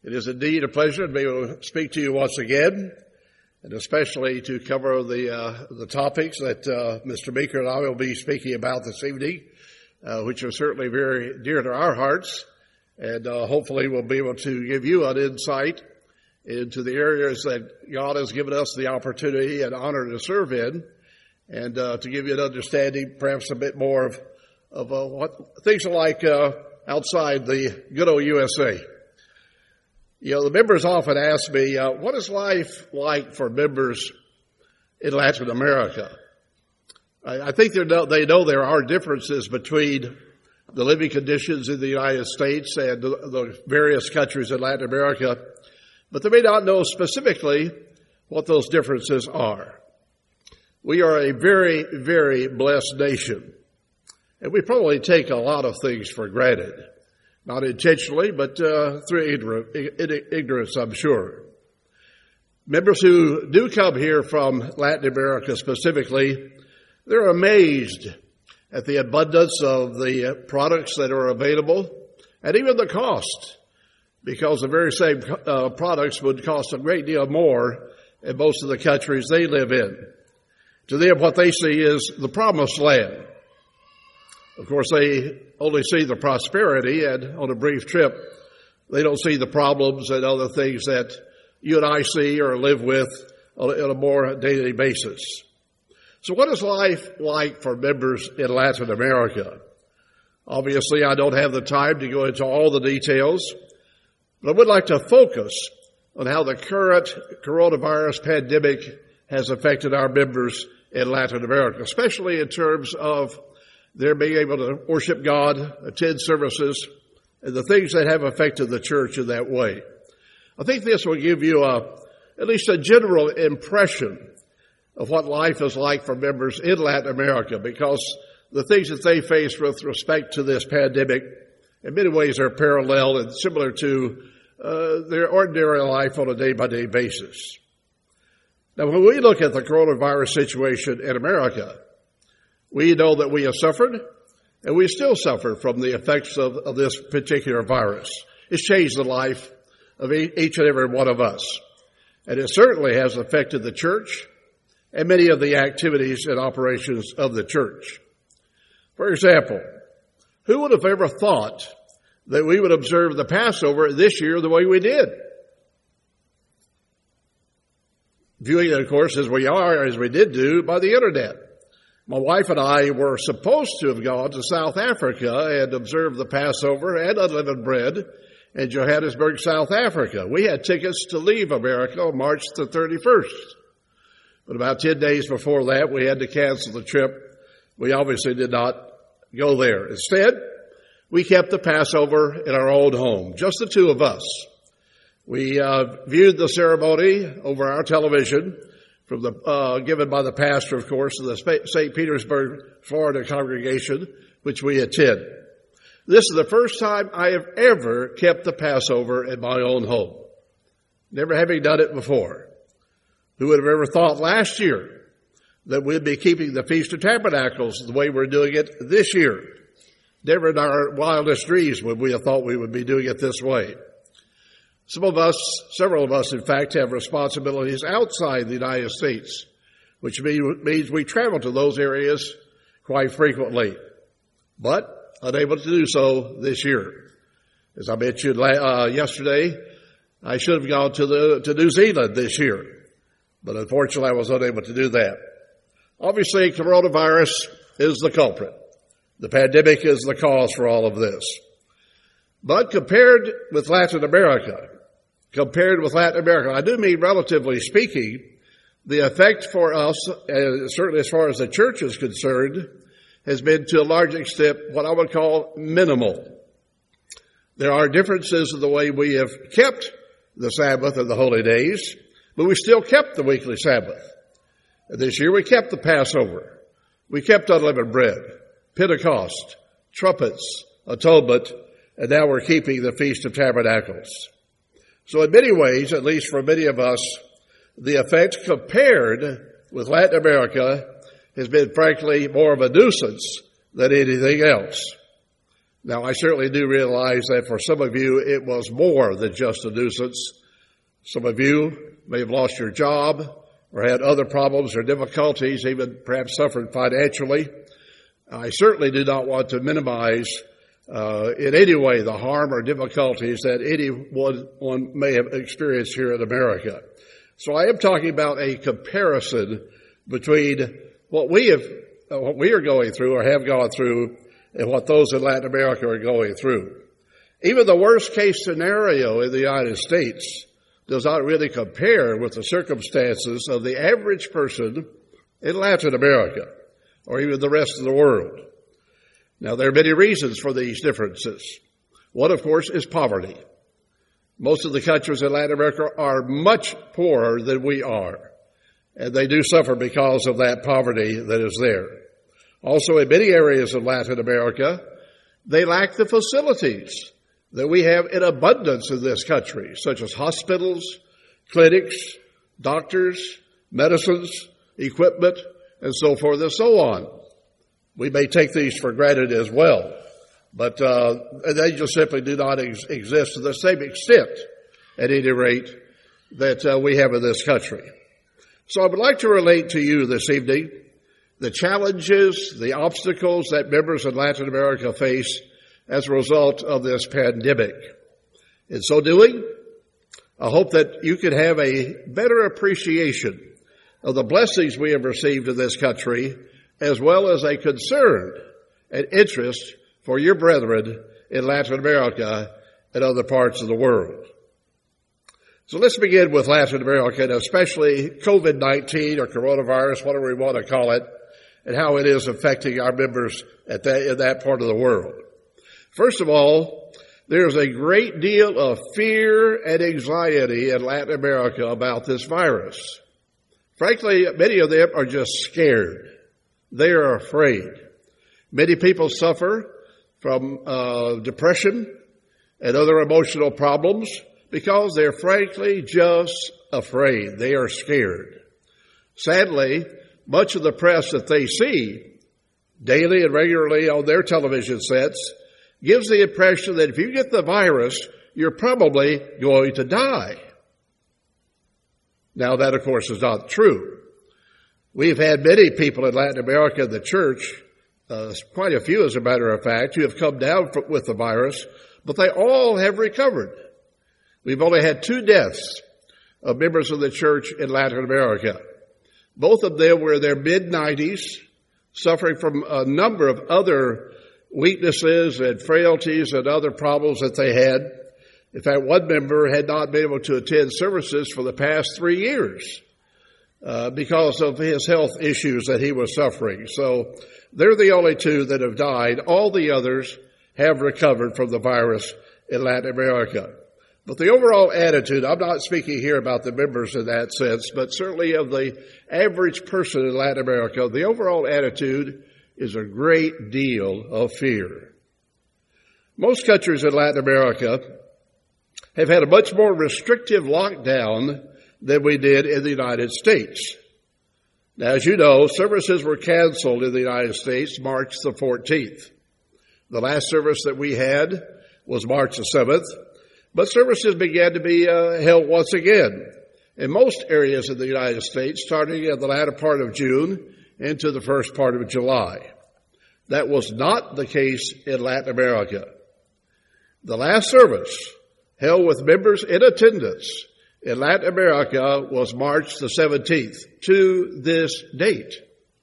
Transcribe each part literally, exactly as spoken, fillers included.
It is indeed a pleasure to be able to speak to you once again, and especially to cover the uh, the topics that uh, Mister Meeker and I will be speaking about this evening, uh, which are certainly very dear to our hearts, and uh, hopefully we'll be able to give you an insight into the areas that God has given us the opportunity and honor to serve in, and uh, to give you an understanding, perhaps a bit more of, of uh, what things are like uh, outside the good old U S A. You know, the members often ask me, uh, what is life like for members in Latin America? I, I think know, they know there are differences between the living conditions in the United States and the, the various countries in Latin America, but they may not know specifically what those differences are. We are a very, very blessed nation, and we probably take a lot of things for granted. Not intentionally, but uh, through ignorance, I'm sure. Members who do come here from Latin America specifically, they're amazed at the abundance of the products that are available and even the cost, because the very same uh, products would cost a great deal more in most of the countries they live in. To them, what they see is the promised land. Of course, they only see the prosperity, and on a brief trip, they don't see the problems and other things that you and I see or live with on a more daily basis. So what is life like for members in Latin America? Obviously, I don't have the time to go into all the details, but I would like to focus on how the current coronavirus pandemic has affected our members in Latin America, especially in terms of their being able to worship God, attend services, and the things that have affected the church in that way. I think this will give you a, at least a general impression of what life is like for members in Latin America, because the things that they face with respect to this pandemic in many ways are parallel and similar to uh, their ordinary life on a day-by-day basis. Now, when we look at the coronavirus situation in America, we know that we have suffered, and we still suffer from the effects of, of this particular virus. It's changed the life of each and every one of us. And it certainly has affected the church and many of the activities and operations of the church. For example, who would have ever thought that we would observe the Passover this year the way we did? Viewing it, of course, as we are, as we did do, by the internet. My wife and I were supposed to have gone to South Africa and observed the Passover and unleavened bread in Johannesburg, South Africa. We had tickets to leave America on March the thirty-first. But about ten days before that, we had to cancel the trip. We obviously did not go there. Instead, we kept the Passover in our own home, just the two of us. We uh, viewed the ceremony over our television, from the uh, given by the pastor, of course, of the Saint Petersburg, Florida congregation, which we attend. This is the first time I have ever kept the Passover in my own home, never having done it before. Who would have ever thought last year that we'd be keeping the Feast of Tabernacles the way we're doing it this year? Never in our wildest dreams would we have thought we would be doing it this way. Some of us, several of us, in fact, have responsibilities outside the United States, which means we travel to those areas quite frequently, but unable to do so this year. As I mentioned uh, yesterday, I should have gone to the to New Zealand this year, but unfortunately I was unable to do that. Obviously, coronavirus is the culprit. The pandemic is the cause for all of this. But compared with Latin America, compared with Latin America, I do mean relatively speaking, the effect for us, uh, certainly as far as the church is concerned, has been to a large extent what I would call minimal. There are differences in the way we have kept the Sabbath and the holy days, but we still kept the weekly Sabbath. And this year we kept the Passover. We kept unleavened bread, Pentecost, trumpets, atonement, and now we're keeping the Feast of Tabernacles. So in many ways, at least for many of us, the effect compared with Latin America has been frankly more of a nuisance than anything else. Now, I certainly do realize that for some of you, it was more than just a nuisance. Some of you may have lost your job or had other problems or difficulties, even perhaps suffered financially. I certainly do not want to minimize uh, in any way the harm or difficulties that anyone one may have experienced here in America. So I am talking about a comparison between what we have, uh, what we are going through or have gone through and what those in Latin America are going through. Even the worst case scenario in the United States does not really compare with the circumstances of the average person in Latin America or even the rest of the world. Now, there are many reasons for these differences. One, of course, is poverty. Most of the countries in Latin America are much poorer than we are, and they do suffer because of that poverty that is there. Also, in many areas of Latin America, they lack the facilities that we have in abundance in this country, such as hospitals, clinics, doctors, medicines, equipment, and so forth and so on. We may take these for granted as well, but uh, they just simply do not ex- exist to the same extent, at any rate, that uh, we have in this country. So I would like to relate to you this evening the challenges, the obstacles that members in Latin America face as a result of this pandemic. In so doing, I hope that you can have a better appreciation of the blessings we have received in this country, as well as a concern and interest for your brethren in Latin America and other parts of the world. So let's begin with Latin America, and especially COVID nineteen or coronavirus, whatever we want to call it, and how it is affecting our members at that, in that part of the world. First of all, there's a great deal of fear and anxiety in Latin America about this virus. Frankly, many of them are just scared. They are afraid. Many people suffer from uh, depression and other emotional problems because they're frankly just afraid. They are scared. Sadly, much of the press that they see daily and regularly on their television sets gives the impression that if you get the virus, you're probably going to die. Now, that, of course, is not true. We've had many people in Latin America in the church, uh, quite a few, as a matter of fact, who have come down with the virus, but they all have recovered. We've only had two deaths of members of the church in Latin America. Both of them were in their mid nineties, suffering from a number of other weaknesses and frailties and other problems that they had. In fact, one member had not been able to attend services for the past three years uh, because of his health issues that he was suffering. So they're the only two that have died. All the others have recovered from the virus in Latin America. But the overall attitude, I'm not speaking here about the members in that sense, but certainly of the average person in Latin America, the overall attitude is a great deal of fear. Most countries in Latin America have had a much more restrictive lockdown than we did in the United States. Now, as you know, services were canceled in the United States March the fourteenth. The last service that we had was March the seventh. But services began to be uh, held once again in most areas of the United States, starting in the latter part of June into the first part of July. That was not the case in Latin America. The last service held with members in attendance in Latin America was March the seventeenth to this date.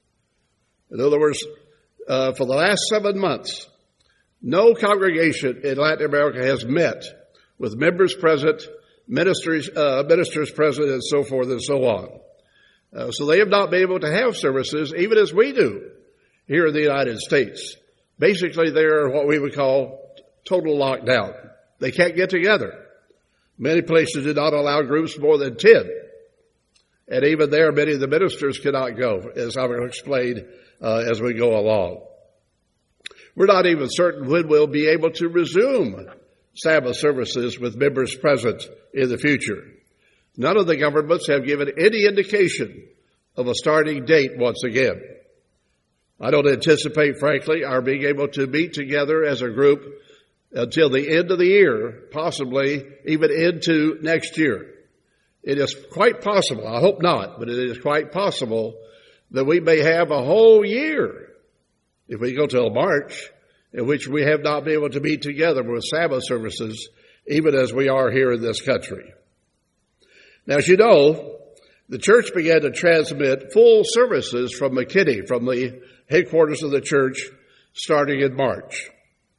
In other words, uh, for the last seven months, no congregation in Latin America has met with members present, ministers, uh, ministers present, and so forth and so on. Uh, so they have not been able to have services, even as we do here in the United States. Basically, they're what we would call total lockdown. They can't get together. Many places do not allow groups more than ten. And even there, many of the ministers cannot go, as I will explain uh, as we go along. We're not even certain when we'll be able to resume Sabbath services with members present in the future. None of the governments have given any indication of a starting date once again. I don't anticipate, frankly, our being able to meet together as a group until the end of the year, possibly even into next year. It is quite possible, I hope not, but it is quite possible that we may have a whole year, if we go till March, in which we have not been able to meet together with Sabbath services, even as we are here in this country. Now, as you know, the church began to transmit full services from McKinney, from the headquarters of the church, starting in March.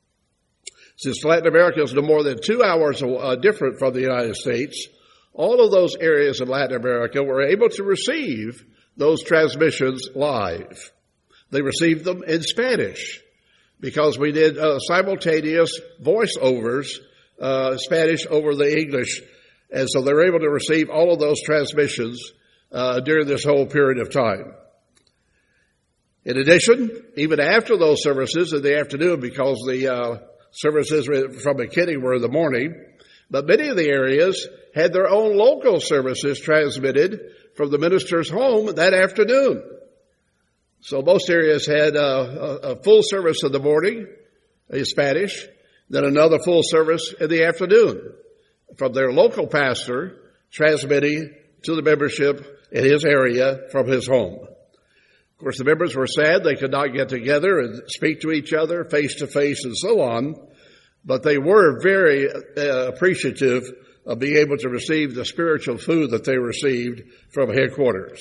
Since Latin America is no more than two hours uh, different from the United States, all of those areas in Latin America were able to receive those transmissions live. They received them in Spanish because we did uh, simultaneous voiceovers, uh, Spanish over the English. And so they were able to receive all of those transmissions uh, during this whole period of time. In addition, even after those services in the afternoon, because the uh, services from McKinney were in the morning, but many of the areas had their own local services transmitted from the minister's home that afternoon. So most areas had uh, a, a full service in the morning in Spanish, then another full service in the afternoon from their local pastor transmitting to the membership in his area from his home. Of course, the members were sad they could not get together and speak to each other face to face and so on, but they were very uh, appreciative of being able to receive the spiritual food that they received from headquarters.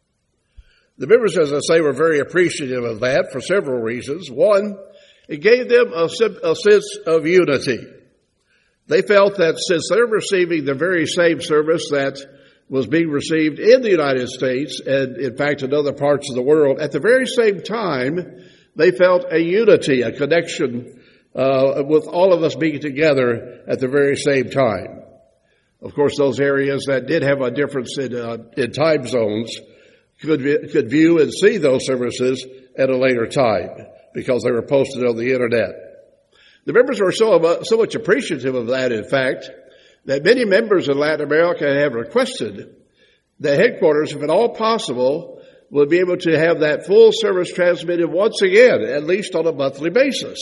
The members, as I say, were very appreciative of that for several reasons. One, it gave them a, a sense of unity. They felt that since they're receiving the very same service that was being received in the United States and, in fact, in other parts of the world, at the very same time, they felt a unity, a connection uh, with all of us being together at the very same time. Of course, those areas that did have a difference in, uh, in time zones could, could view and see those services at a later time because they were posted on the Internet. The members were so, so much appreciative of that, in fact, that many members in Latin America have requested that headquarters, if at all possible, will be able to have that full service transmitted once again, at least on a monthly basis.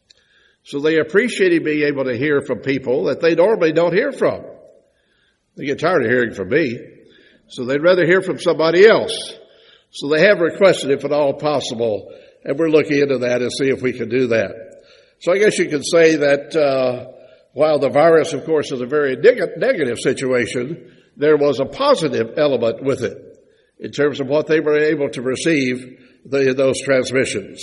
So they appreciated being able to hear from people that they normally don't hear from. They get tired of hearing from me, so they'd rather hear from somebody else. So they have requested, if at all possible, and we're looking into that and see if we can do that. So I guess you could say that uh while the virus, of course, is a very neg- negative situation, there was a positive element with it in terms of what they were able to receive the, those transmissions.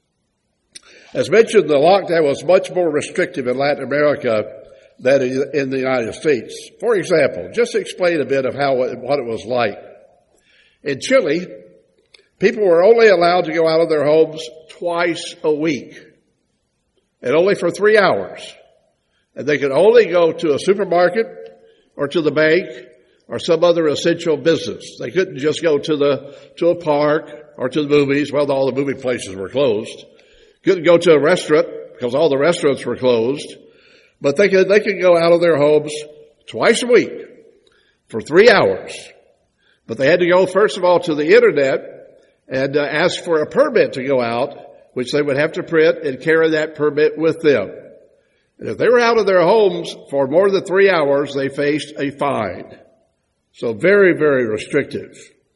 As mentioned, the lockdown was much more restrictive in Latin America than in the United States. For example, just to explain a bit of how what it was like. In Chile, people were only allowed to go out of their homes twice a week, and only for three hours. And they could only go to a supermarket or to the bank or some other essential business. They couldn't just go to the to a park or to the movies. Well, all the movie places were closed. Couldn't go to a restaurant because all the restaurants were closed. But they could they could go out of their homes twice a week for three hours. But they had to go, first of all, to the Internet and uh, ask for a permit to go out, which they would have to print and carry that permit with them. And if they were out of their homes for more than three hours, they faced a fine. So very, very restrictive.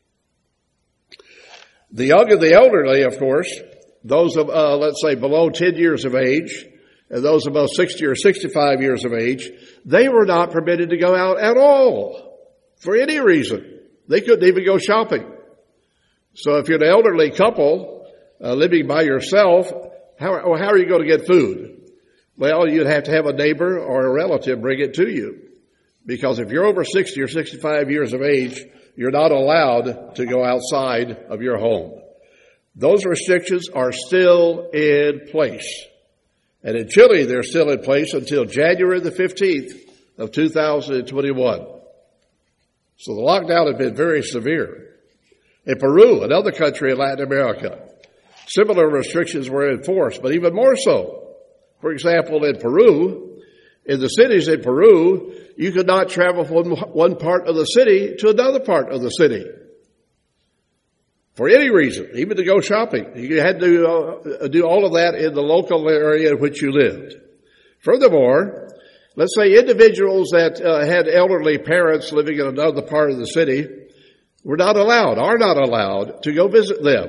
The young and the elderly, of course, those of, uh, let's say, below ten years of age, and those above sixty or sixty-five years of age, they were not permitted to go out at all for any reason. They couldn't even go shopping. So if you're an elderly couple uh, living by yourself, how, how are you going to get food? Well, you'd have to have a neighbor or a relative bring it to you. Because if you're over sixty or sixty-five years of age, you're not allowed to go outside of your home. Those restrictions are still in place. And in Chile, they're still in place until January the fifteenth of two thousand twenty-one. So the lockdown has been very severe. In Peru, another country in Latin America, similar restrictions were enforced, but even more so. For example, in Peru, in the cities in Peru, you could not travel from one part of the city to another part of the city. for any reason, even to go shopping. You had to uh, do all of that in the local area in which you lived. Furthermore, let's say individuals that uh, had elderly parents living in another part of the city were not allowed, are not allowed to go visit them.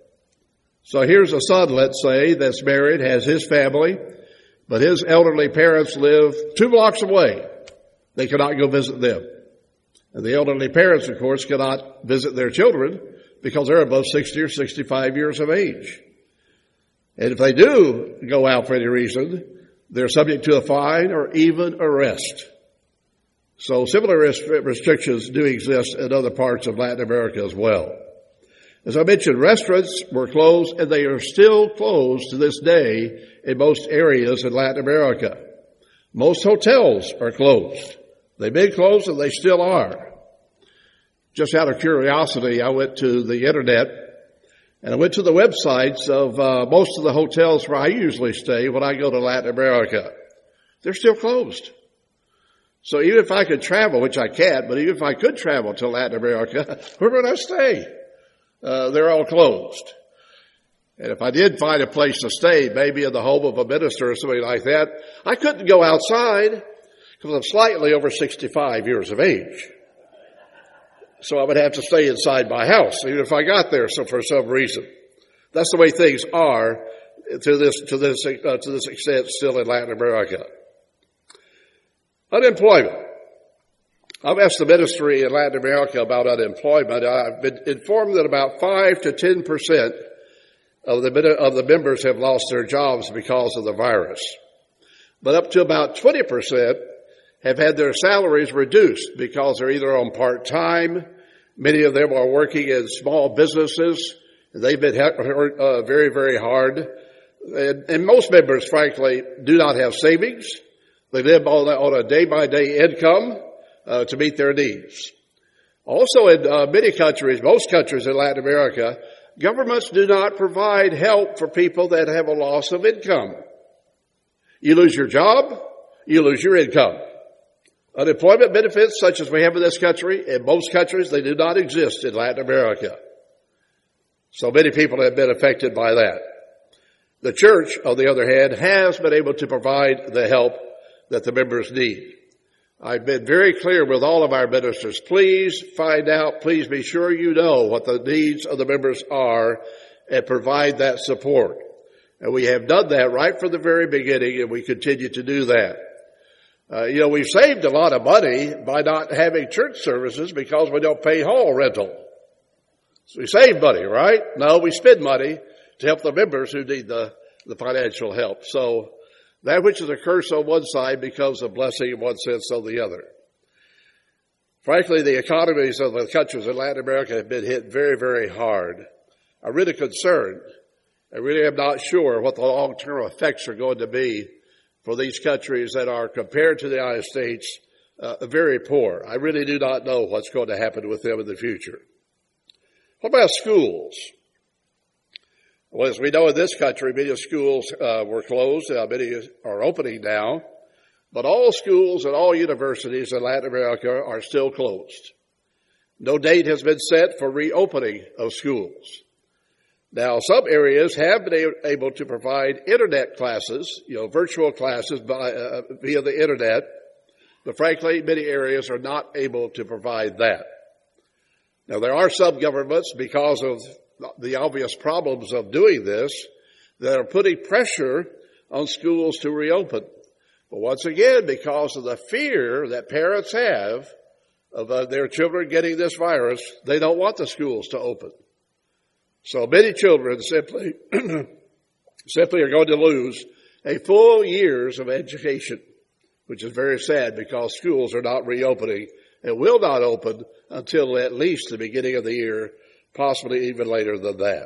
So here's a son, let's say, that's married, has his family, but his elderly parents live two blocks away. They cannot go visit them. And the elderly parents, of course, cannot visit their children because they're above sixty or sixty-five years of age. And if they do go out for any reason, they're subject to a fine or even arrest. So similar restrictions do exist in other parts of Latin America as well. As I mentioned, restaurants were closed, and they are still closed to this day in most areas in Latin America. Most hotels are closed. They've been closed, and they still are. Just out of curiosity, I went to the internet, and I went to the websites of uh, most of the hotels where I usually stay when I go to Latin America. They're still closed. So even if I could travel, which I can't, but even if I could travel to Latin America, where would I stay? Uh, they're all closed. And if I did find a place to stay, maybe in the home of a minister or something like that, I couldn't go outside because I'm slightly over sixty-five years of age. So I would have to stay inside my house, even if I got there so for some reason. That's the way things are to this, to this, uh, to this extent still in Latin America. Unemployment. I've asked the ministry in Latin America about unemployment. I've been informed that about five to ten percent of the, of the members have lost their jobs because of the virus. But up to about twenty percent have had their salaries reduced because they're either on part-time. Many of them are working in small businesses. They've been hurt uh, very, very hard. And, and most members, frankly, do not have savings. They live on a, on a day-by-day income uh, to meet their needs. Also, in uh, many countries, most countries in Latin America, governments do not provide help for people that have a loss of income. You lose your job, you lose your income. Unemployment benefits, such as we have in this country, in most countries, they do not exist in Latin America. So many people have been affected by that. The church, on the other hand, has been able to provide the help that the members need. I've been very clear with all of our ministers. Please find out, please be sure you know what the needs of the members are and provide that support. And we have done that right from the very beginning, and we continue to do that. Uh, you know, we've saved a lot of money by not having church services because we don't pay hall rental. So we save money, right? No, we spend money to help the members who need the, the financial help. So that which is a curse on one side becomes a blessing in one sense on the other. Frankly, the economies of the countries in Latin America have been hit very, very hard. I'm really concerned. I really am not sure what the long-term effects are going to be for these countries that are, compared to the United States, uh, very poor. I really do not know what's going to happen with them in the future. What about schools? Well, as we know in this country, many schools uh, were closed. Uh, many are opening now. But all schools and all universities in Latin America are still closed. No date has been set for reopening of schools. Now, some areas have been able to provide internet classes, you know, virtual classes by, uh, via the internet, but frankly, many areas are not able to provide that. Now, there are some governments, because of the obvious problems of doing this, that are putting pressure on schools to reopen. But once again, because of the fear that parents have of uh, their children getting this virus, they don't want the schools to open. So many children simply, simply are going to lose a full years of education, which is very sad because schools are not reopening and will not open until at least the beginning of the year, possibly even later than that.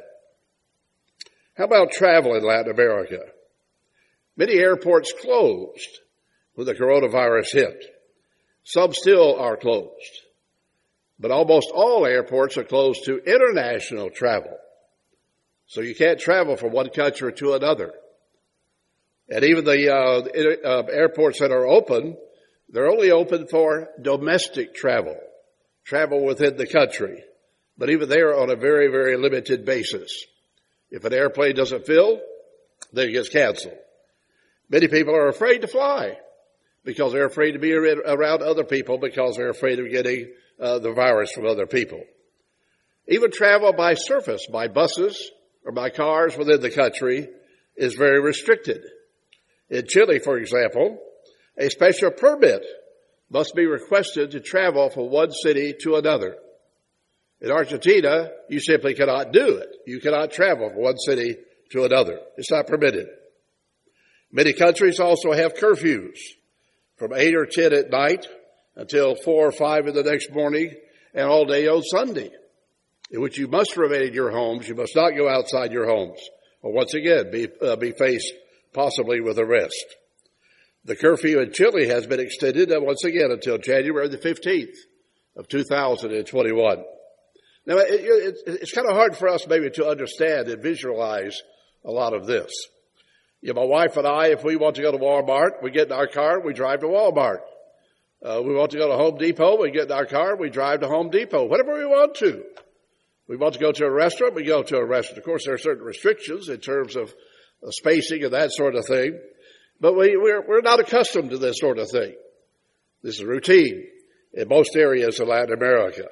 How about travel in Latin America? Many airports closed when the coronavirus hit. Some still are closed. But almost all airports are closed to international travel. So you can't travel from one country to another. And even the uh, uh, airports that are open, they're only open for domestic travel, travel within the country. but even there on a very, very limited basis. If an airplane doesn't fill, then it gets canceled. Many people are afraid to fly because they're afraid to be around other people because they're afraid of getting uh, the virus from other people. Even travel by surface, by buses or by cars within the country is very restricted. In Chile, for example, a special permit must be requested to travel from one city to another. In Argentina, you simply cannot do it. You cannot travel from one city to another. It's not permitted. Many countries also have curfews from eight or ten at night until four or five in the next morning and all day on Sunday, in which you must remain in your homes. You must not go outside your homes or once again be, uh, be faced possibly with arrest. The curfew in Chile has been extended uh, once again until January the fifteenth of two thousand twenty-one. Now, it, it, it's kind of hard for us maybe to understand and visualize a lot of this. You know, my wife and I, if we want to go to Walmart, we get in our car, we drive to Walmart. Uh, we want to go to Home Depot, we get in our car, we drive to Home Depot, whatever we want to. We want to go to a restaurant, we go to a restaurant. Of course, there are certain restrictions in terms of uh, spacing and that sort of thing. But we, we're, we're not accustomed to this sort of thing. This is routine in most areas of Latin America.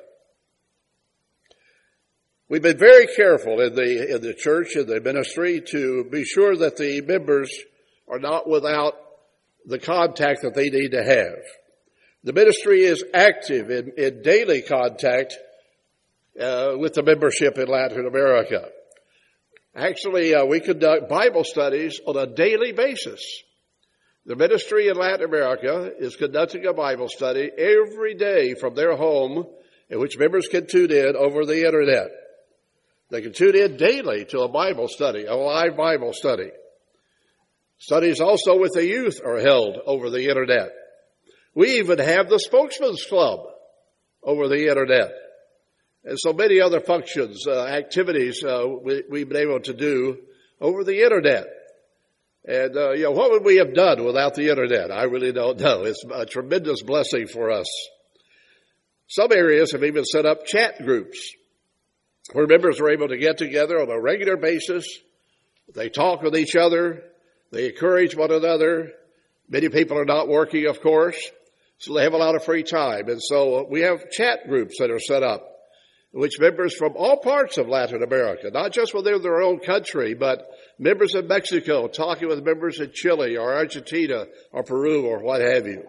We've been very careful in the, in the church, in the ministry, to be sure that the members are not without the contact that they need to have. The ministry is active in, in daily contact uh, with the membership in Latin America. Actually, uh, we conduct Bible studies on a daily basis. The ministry in Latin America is conducting a Bible study every day from their home, in which members can tune in over the internet. They can tune in daily to a Bible study, a live Bible study. Studies also with the youth are held over the internet. We even have the Spokesman's Club over the internet. And so many other functions, uh, activities uh, we, we've been able to do over the internet. And, uh, you know, what would we have done without the internet? I really don't know. It's a tremendous blessing for us. Some areas have even set up chat groups where members are able to get together on a regular basis. They talk with each other. They encourage one another. Many people are not working, of course, so they have a lot of free time. And so we have chat groups that are set up, in which members from all parts of Latin America, not just within their own country, but members in Mexico talking with members in Chile or Argentina or Peru or what have you.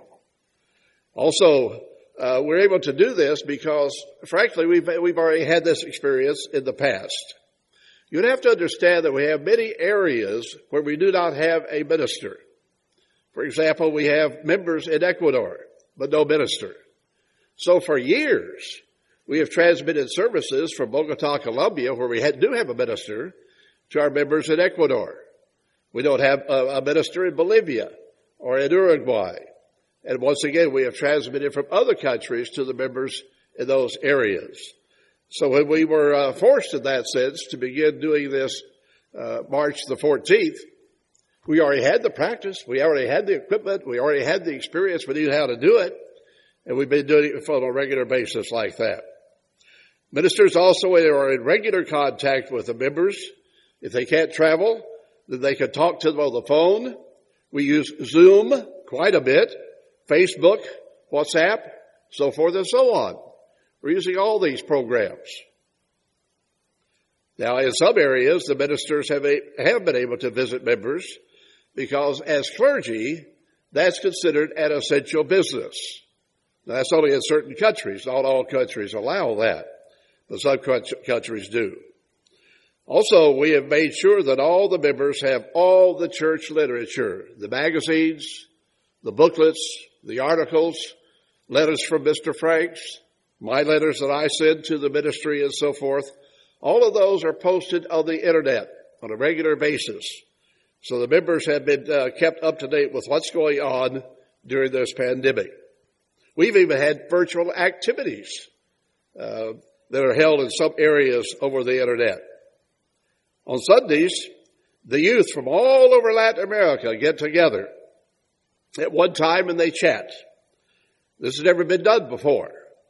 Also, uh, we're able to do this because, frankly, we've, we've already had this experience in the past. You'd have to understand that we have many areas where we do not have a minister. For example, we have members in Ecuador, but no minister. So for years, we have transmitted services from Bogota, Colombia, where we had, do have a minister, to our members in Ecuador. We don't have a, a minister in Bolivia or in Uruguay. And once again, we have transmitted from other countries to the members in those areas. So when we were uh, forced in that sense to begin doing this uh, March the fourteenth, we already had the practice, we already had the equipment, we already had the experience, we knew how to do it, and we've been doing it on a regular basis like that. Ministers also are in regular contact with the members. If they can't travel, then they can talk to them on the phone. We use Zoom quite a bit, Facebook, WhatsApp, so forth and so on. We're using all these programs. Now, in some areas, the ministers have, a, have been able to visit members because as clergy, that's considered an essential business. Now, that's only in certain countries. Not all countries allow that, but some countries do. Also, we have made sure that all the members have all the church literature, the magazines, the booklets, the articles, letters from Mister Franks, my letters that I send to the ministry and so forth. All of those are posted on the internet on a regular basis. So the members have been uh, kept up to date with what's going on during this pandemic. We've even had virtual activities uh, that are held in some areas over the internet. On Sundays, the youth from all over Latin America get together at one time and they chat. This has never been done before.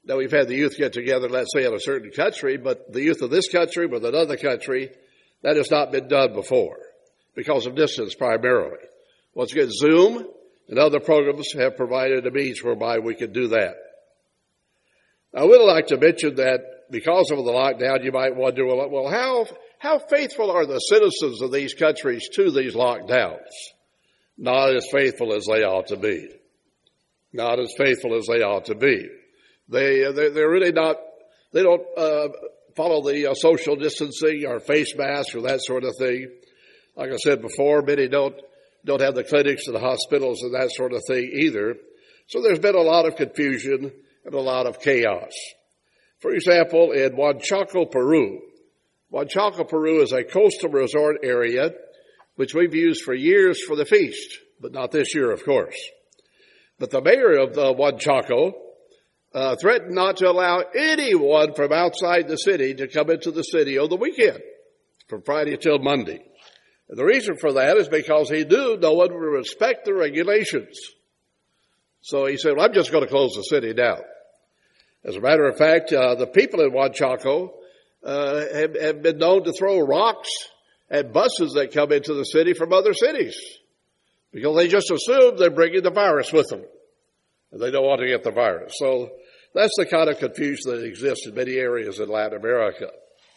Now, we've had the youth get together, let's say, in a certain country, but the youth of this country with another country, that has not been done before because of distance primarily. Once again, Zoom and other programs have provided a means whereby we can do that. I would like to mention that because of the lockdown, you might wonder, well, well how, how faithful are the citizens of these countries to these lockdowns? Not as faithful as they ought to be. Not as faithful as they ought to be. They, they're, they're really not, they don't uh, follow the uh, social distancing or face masks or that sort of thing. Like I said before, many don't, don't have the clinics and the hospitals and that sort of thing either. So there's been a lot of confusion and a lot of chaos. For example, in Huanchaco, Peru. Huanchaco, Peru is a coastal resort area which we've used for years for the feast, but not this year, of course. But the mayor of the Huanchaco uh, threatened not to allow anyone from outside the city to come into the city on the weekend, from Friday till Monday. And the reason for that is because he knew no one would respect the regulations. So he said, well, I'm just going to close the city down. As a matter of fact, uh, the people in Huanchaco uh, have, have been known to throw rocks at buses that come into the city from other cities because they just assume they're bringing the virus with them, and they don't want to get the virus. So that's the kind of confusion that exists in many areas in Latin America.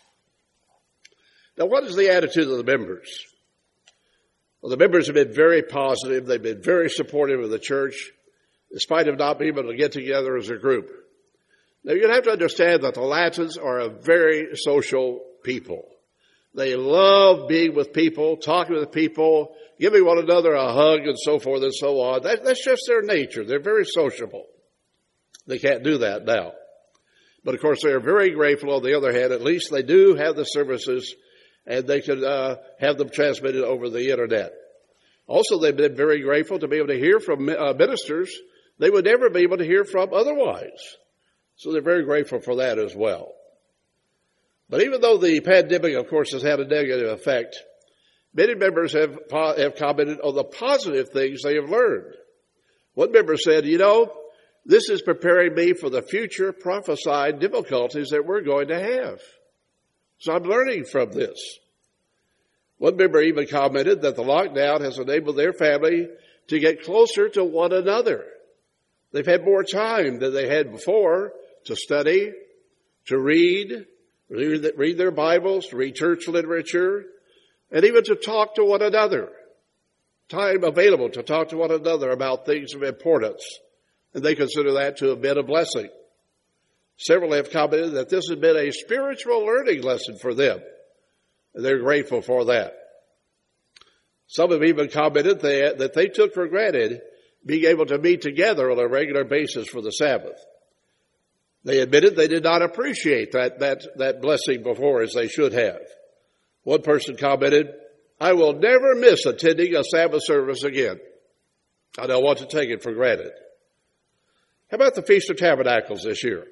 Now, what is the attitude of the members? Well, the members have been very positive. They've been very supportive of the church, in spite of not being able to get together as a group. Now, you have to understand that the Latins are a very social people. They love being with people, talking with people, giving one another a hug and so forth and so on. That, that's just their nature. They're very sociable. They can't do that now. But, of course, they are very grateful. On the other hand, at least they do have the services, and they can uh, have them transmitted over the Internet. Also, they've been very grateful to be able to hear from uh, ministers they would never be able to hear from otherwise. So they're very grateful for that as well. But even though the pandemic, of course, has had a negative effect, many members have, have commented on the positive things they have learned. One member said, you know, this is preparing me for the future prophesied difficulties that we're going to have. So I'm learning from this. One member even commented that the lockdown has enabled their family to get closer to one another. They've had more time than they had before to study, to read, read their Bibles, to read church literature, and even to talk to one another. Time available to talk to one another about things of importance. And they consider that to have been a blessing. Several have commented that this has been a spiritual learning lesson for them. And they're grateful for that. Some have even commented that, that they took for granted being able to meet together on a regular basis for the Sabbath. They admitted they did not appreciate that, that, that blessing before as they should have. One person commented, I will never miss attending a Sabbath service again. I don't want to take it for granted. How about the Feast of Tabernacles this year?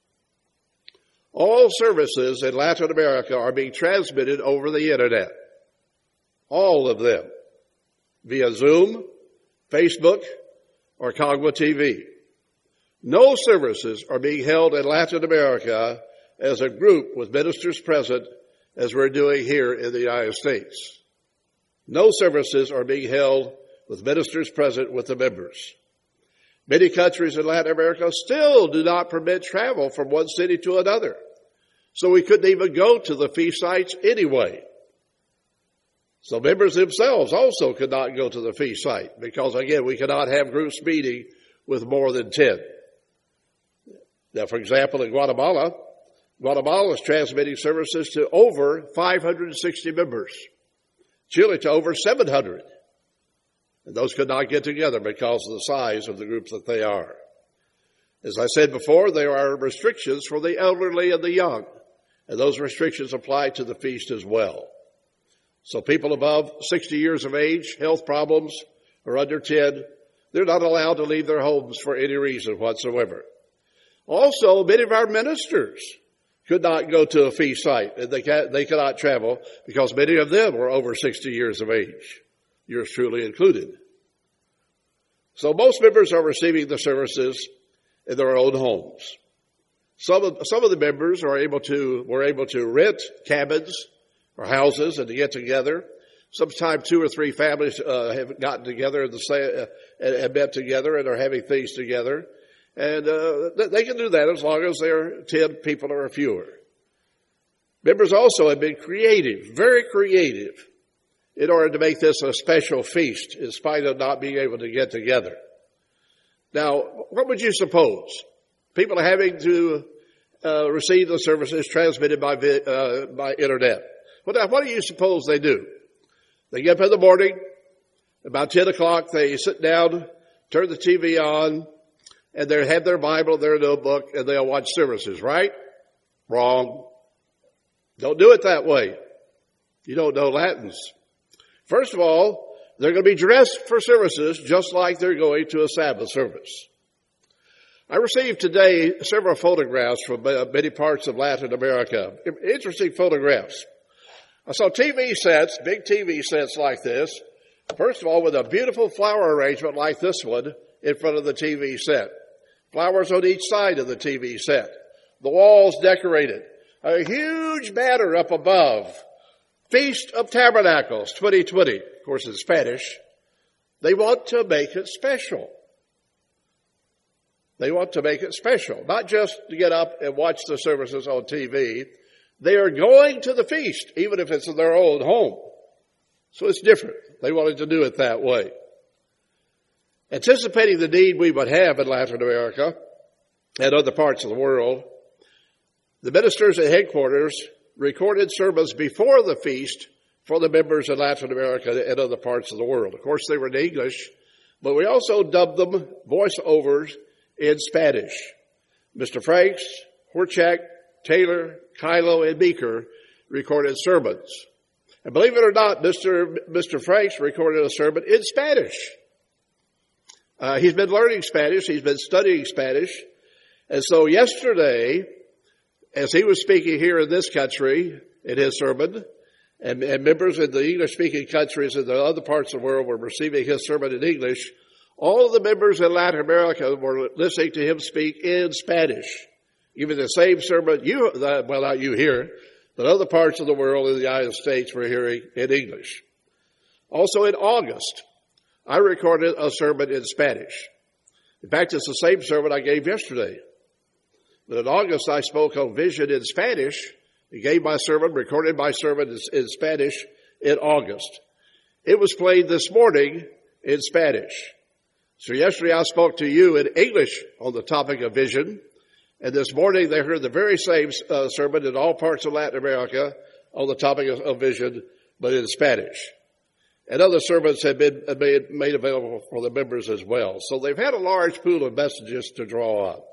All services in Latin America are being transmitted over the Internet. All of them. Via Zoom, Facebook, or Cogwa T V. No services are being held in Latin America as a group with ministers present as we're doing here in the United States. No services are being held with ministers present with the members. Many countries in Latin America still do not permit travel from one city to another. So we couldn't even go to the feast sites anyway. So members themselves also could not go to the feast site because, again, we cannot have groups meeting with more than ten. Now, for example, in Guatemala, Guatemala is transmitting services to over five hundred sixty members. Chile to over seven hundred. And those could not get together because of the size of the groups that they are. As I said before, there are restrictions for the elderly and the young. And those restrictions apply to the feast as well. So people above sixty years of age, health problems, or under ten, they're not allowed to leave their homes for any reason whatsoever. Also, many of our ministers could not go to a feast site, and they, can, they cannot travel because many of them were over sixty years of age, yours truly included. So most members are receiving the services in their own homes. Some of, some of the members are able to, were able to rent cabins or houses and to get together. Sometimes two or three families uh, have gotten together and, the, uh, and met together and are having things together. And uh, they can do that as long as there are ten people or fewer. Members also have been creative, very creative, in order to make this a special feast in spite of not being able to get together. Now, what would you suppose? People are having to uh, receive the services transmitted by uh, by internet. What, what do you suppose they do? They get up in the morning, about ten o'clock, they sit down, turn the T V on, and they have their Bible, their notebook, and they'll watch services, right? Wrong. Don't do it that way. You don't know Latins. First of all, they're going to be dressed for services just like they're going to a Sabbath service. I received today several photographs from many parts of Latin America. Interesting photographs. I saw T V sets, big T V sets like this. First of all, with a beautiful flower arrangement like this one in front of the T V set. Flowers on each side of the T V set. The walls decorated. A huge banner up above. Feast of Tabernacles twenty twenty. Of course, in Spanish. They want to make it special. They want to make it special. Not just to get up and watch the services on T V. They are going to the feast, even if it's in their own home. So it's different. They wanted to do it that way. Anticipating the need we would have in Latin America and other parts of the world, the ministers at headquarters recorded sermons before the feast for the members in Latin America and other parts of the world. Of course, they were in English, but we also dubbed them voiceovers in Spanish. Mister Franks, Horchak, Taylor, Kylo, and Meeker recorded sermons. And believe it or not, Mister Mister Franks recorded a sermon in Spanish. Uh, he's been learning Spanish. He's been studying Spanish. And so yesterday, as he was speaking here in this country in his sermon, and, and members in the English-speaking countries in the other parts of the world were receiving his sermon in English, all of the members in Latin America were listening to him speak in Spanish. Even the same sermon you, well, not you here, but other parts of the world in the United States were hearing in English. Also in August, I recorded a sermon in Spanish. In fact, it's the same sermon I gave yesterday. But in August, I spoke on vision in Spanish. I gave my sermon, recorded my sermon in Spanish in August. It was played this morning in Spanish. So yesterday I spoke to you in English on the topic of vision. And this morning they heard the very same uh, sermon in all parts of Latin America on the topic of, of vision, but in Spanish. And other sermons have been made, made available for the members as well. So they've had a large pool of messages to draw on.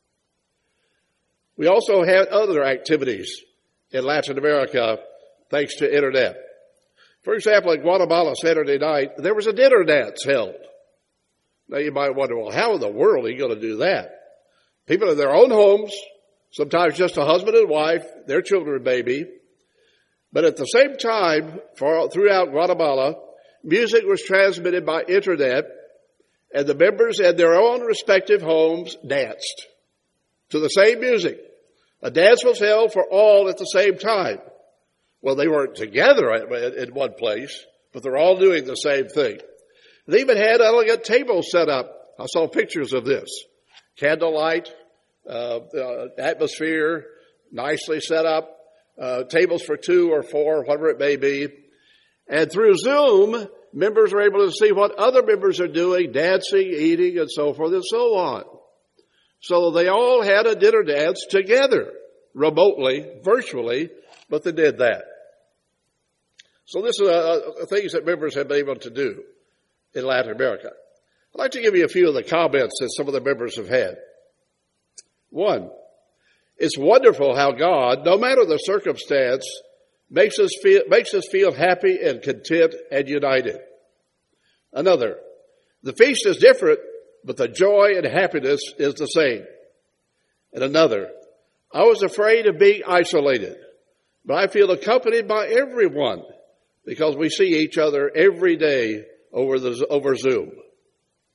We also had other activities in Latin America thanks to internet. For example, in Guatemala Saturday night, there was a dinner dance held. Now you might wonder, well, how in the world are you going to do that? People in their own homes, sometimes just a husband and wife, their children maybe. But at the same time, for, throughout Guatemala, music was transmitted by internet, and the members in their own respective homes danced to the same music. A dance was held for all at the same time. Well, they weren't together in one place, but they're all doing the same thing. They even had elegant tables set up. I saw pictures of this. Candlelight, uh, uh, atmosphere, nicely set up, uh, tables for two or four, whatever it may be. And through Zoom, members are able to see what other members are doing, dancing, eating, and so forth and so on. So they all had a dinner dance together, remotely, virtually, but they did that. So this is uh, things that members have been able to do in Latin America. I'd like to give you a few of the comments that some of the members have had. One, it's wonderful how God, no matter the circumstance, makes us feel, makes us feel happy and content and united. Another, the feast is different, but the joy and happiness is the same. And another, I was afraid of being isolated, but I feel accompanied by everyone because we see each other every day over the, over Zoom.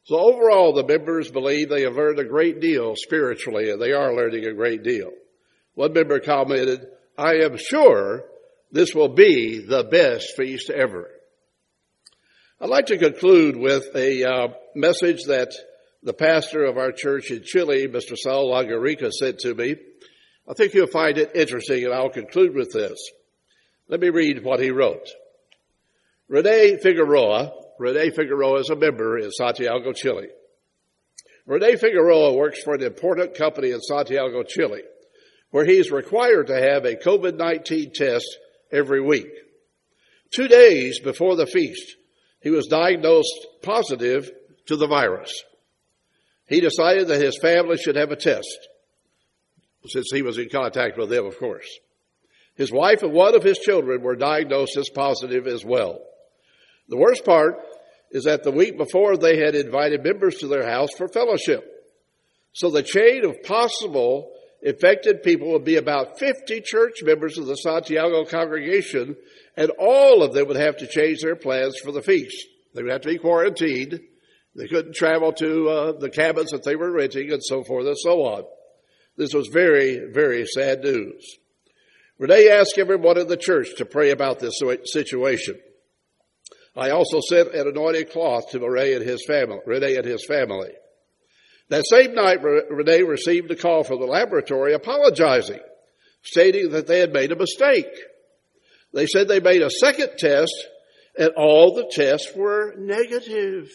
So overall, the members believe they have learned a great deal spiritually, and they are learning a great deal. One member commented, "I am sure this will be the best feast ever." I'd like to conclude with a uh, message that the pastor of our church in Chile, Mister Saul Lagarica, sent to me. I think you'll find it interesting, and I'll conclude with this. Let me read what he wrote. Rene Figueroa, Rene Figueroa is a member in Santiago, Chile. Rene Figueroa works for an important company in Santiago, Chile, where he's required to have a COVID nineteen test every week. Two days before the feast, he was diagnosed positive to the virus. He decided that his family should have a test, since he was in contact with them, of course. His wife and one of his children were diagnosed as positive as well. The worst part is that the week before they had invited members to their house for fellowship. So the chain of possible infected people would be about fifty church members of the Santiago congregation, and all of them would have to change their plans for the feast. They would have to be quarantined. They couldn't travel to uh, the cabins that they were renting, and so forth and so on. This was very, very sad news. Rene asked everyone in the church to pray about this situation. I also sent an anointed cloth to Rene and his family. Rene and his family. That same night, Rene received a call from the laboratory apologizing, stating that they had made a mistake. They said they made a second test, and all the tests were negative.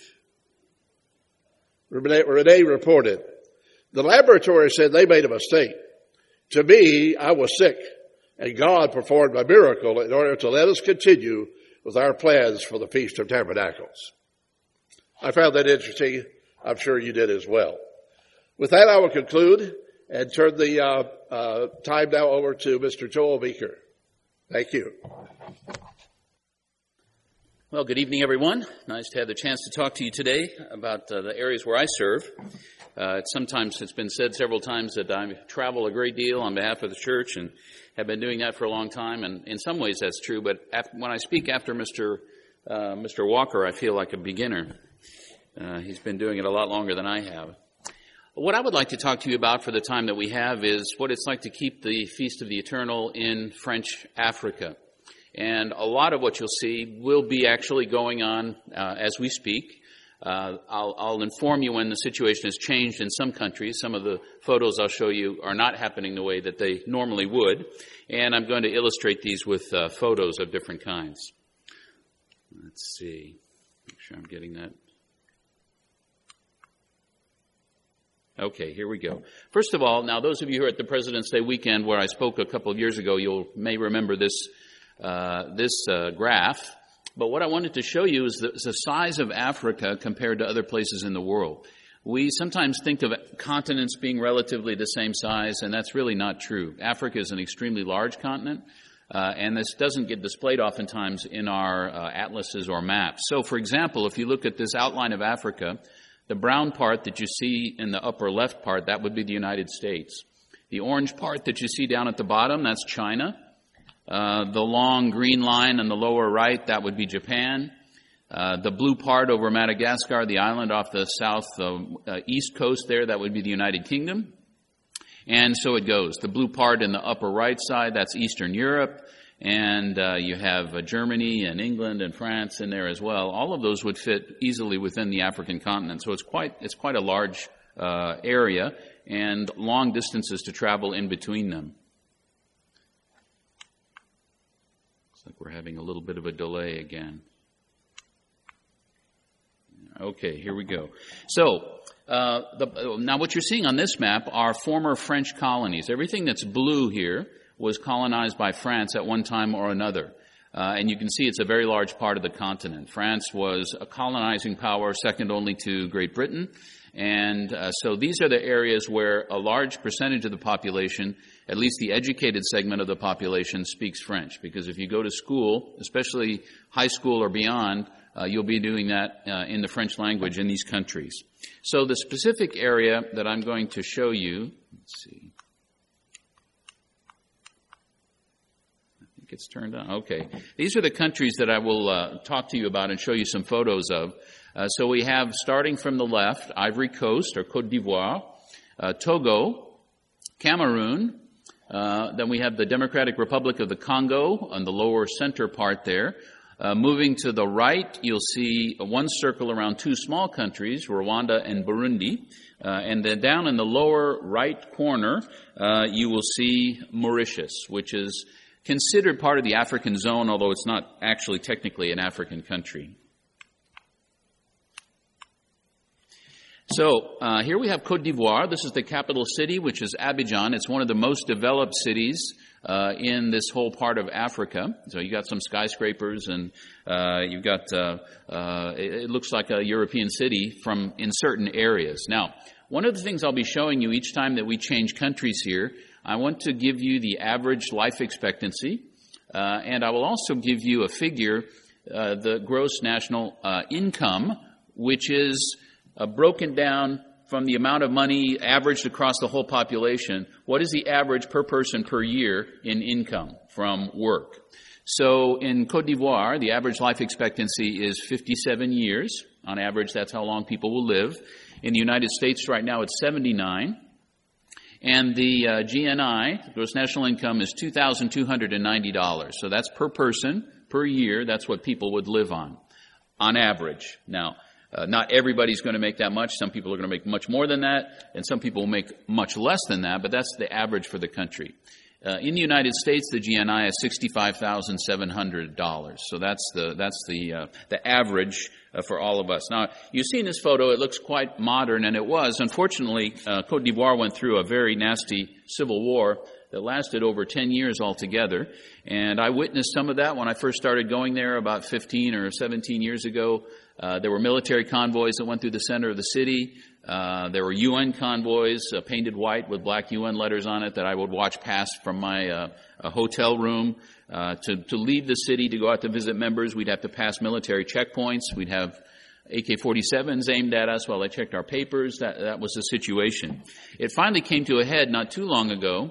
Rene, Rene reported, "The laboratory said they made a mistake. To me, I was sick, and God performed a miracle in order to let us continue with our plans for the Feast of Tabernacles." I found that interesting. I'm sure you did as well. With that, I will conclude and turn the uh, uh, time now over to Mister Joel Meeker. Thank you. Well, good evening, everyone. Nice to have the chance to talk to you today about uh, the areas where I serve. Uh, it's sometimes it's been said several times that I travel a great deal on behalf of the church and have been doing that for a long time, and in some ways that's true. But after, when I speak after Mister Uh, Mister Walker, I feel like a beginner. Uh, he's been doing it a lot longer than I have. What I would like to talk to you about for the time that we have is what it's like to keep the Feast of the Eternal in French Africa. And a lot of what you'll see will be actually going on uh, as we speak. Uh, I'll, I'll inform you when the situation has changed in some countries. Some of the photos I'll show you are not happening the way that they normally would. And I'm going to illustrate these with uh, photos of different kinds. Let's see. Make sure I'm getting that. Okay, here we go. First of all, now those of you who are at the President's Day weekend where I spoke a couple of years ago, you may remember this uh, this uh, graph. But what I wanted to show you is the, the size of Africa compared to other places in the world. We sometimes think of continents being relatively the same size, and that's really not true. Africa is an extremely large continent, uh, and this doesn't get displayed oftentimes in our uh, atlases or maps. So, for example, if you look at this outline of Africa, the brown part that you see in the upper left part, that would be the United States. The orange part that you see down at the bottom, that's China. Uh, the long green line on the lower right, that would be Japan. Uh, the blue part over Madagascar, the island off the south uh, uh, east coast there, that would be the United Kingdom. And so it goes. The blue part in the upper right side, that's Eastern Europe. And uh, you have uh, Germany and England and France in there as well. All of those would fit easily within the African continent. So it's quite it's quite a large uh, area and long distances to travel in between them. Looks like we're having a little bit of a delay again. Okay, here we go. So uh, the, now what you're seeing on this map are former French colonies. Everything that's blue here was colonized by France at one time or another. Uh, and you can see it's a very large part of the continent. France was a colonizing power second only to Great Britain. And uh, so these are the areas where a large percentage of the population, at least the educated segment of the population, speaks French. Because if you go to school, especially high school or beyond, uh, you'll be doing that uh, in the French language in these countries. So the specific area that I'm going to show you, let's see. think it's turned on. Okay. These are the countries that I will uh, talk to you about and show you some photos of. Uh, so we have, starting from the left, Ivory Coast, or Côte d'Ivoire, uh, Togo, Cameroon, uh, then we have the Democratic Republic of the Congo on the lower center part there. Uh, moving to the right, you'll see one circle around two small countries, Rwanda and Burundi. Uh, and then down in the lower right corner, uh, you will see Mauritius, which is considered part of the African zone, although it's not actually technically an African country. So uh, here we have Côte d'Ivoire. This is the capital city, which is Abidjan. It's one of the most developed cities uh, in this whole part of Africa. So you got some skyscrapers, and uh, you've got uh, uh, it, it looks like a European city from in certain areas. Now, one of the things I'll be showing you each time that we change countries here, I want to give you the average life expectancy, uh, and I will also give you a figure, uh, the gross national uh, income, which is Uh, broken down from the amount of money averaged across the whole population. What is the average per person per year in income from work? So in Côte d'Ivoire, the average life expectancy is fifty-seven years. On average, that's how long people will live. In the United States right now, it's seventy-nine. And the uh, G N I, gross national income, is two thousand two hundred ninety dollars. So that's per person, per year. That's what people would live on, on average. Now, Uh, not everybody's going to make that much. Some people are going to make much more than that, and some people will make much less than that, but that's the average for the country. Uh, in the United States, the G N I is sixty-five thousand seven hundred dollars. So that's the that's the uh, the average uh, for all of us. Now, you see in this photo, it looks quite modern, and it was. Unfortunately, uh, Côte d'Ivoire went through a very nasty civil war that lasted over ten years altogether. And I witnessed some of that when I first started going there about fifteen or seventeen years ago. Uh, there were military convoys that went through the center of the city. Uh, there were U N convoys uh, painted white with black U N letters on it that I would watch pass from my uh, hotel room. Uh, to, to leave the city to go out to visit members, we'd have to pass military checkpoints. We'd have A K forty-sevens aimed at us while they checked our papers. That, that was the situation. It finally came to a head not too long ago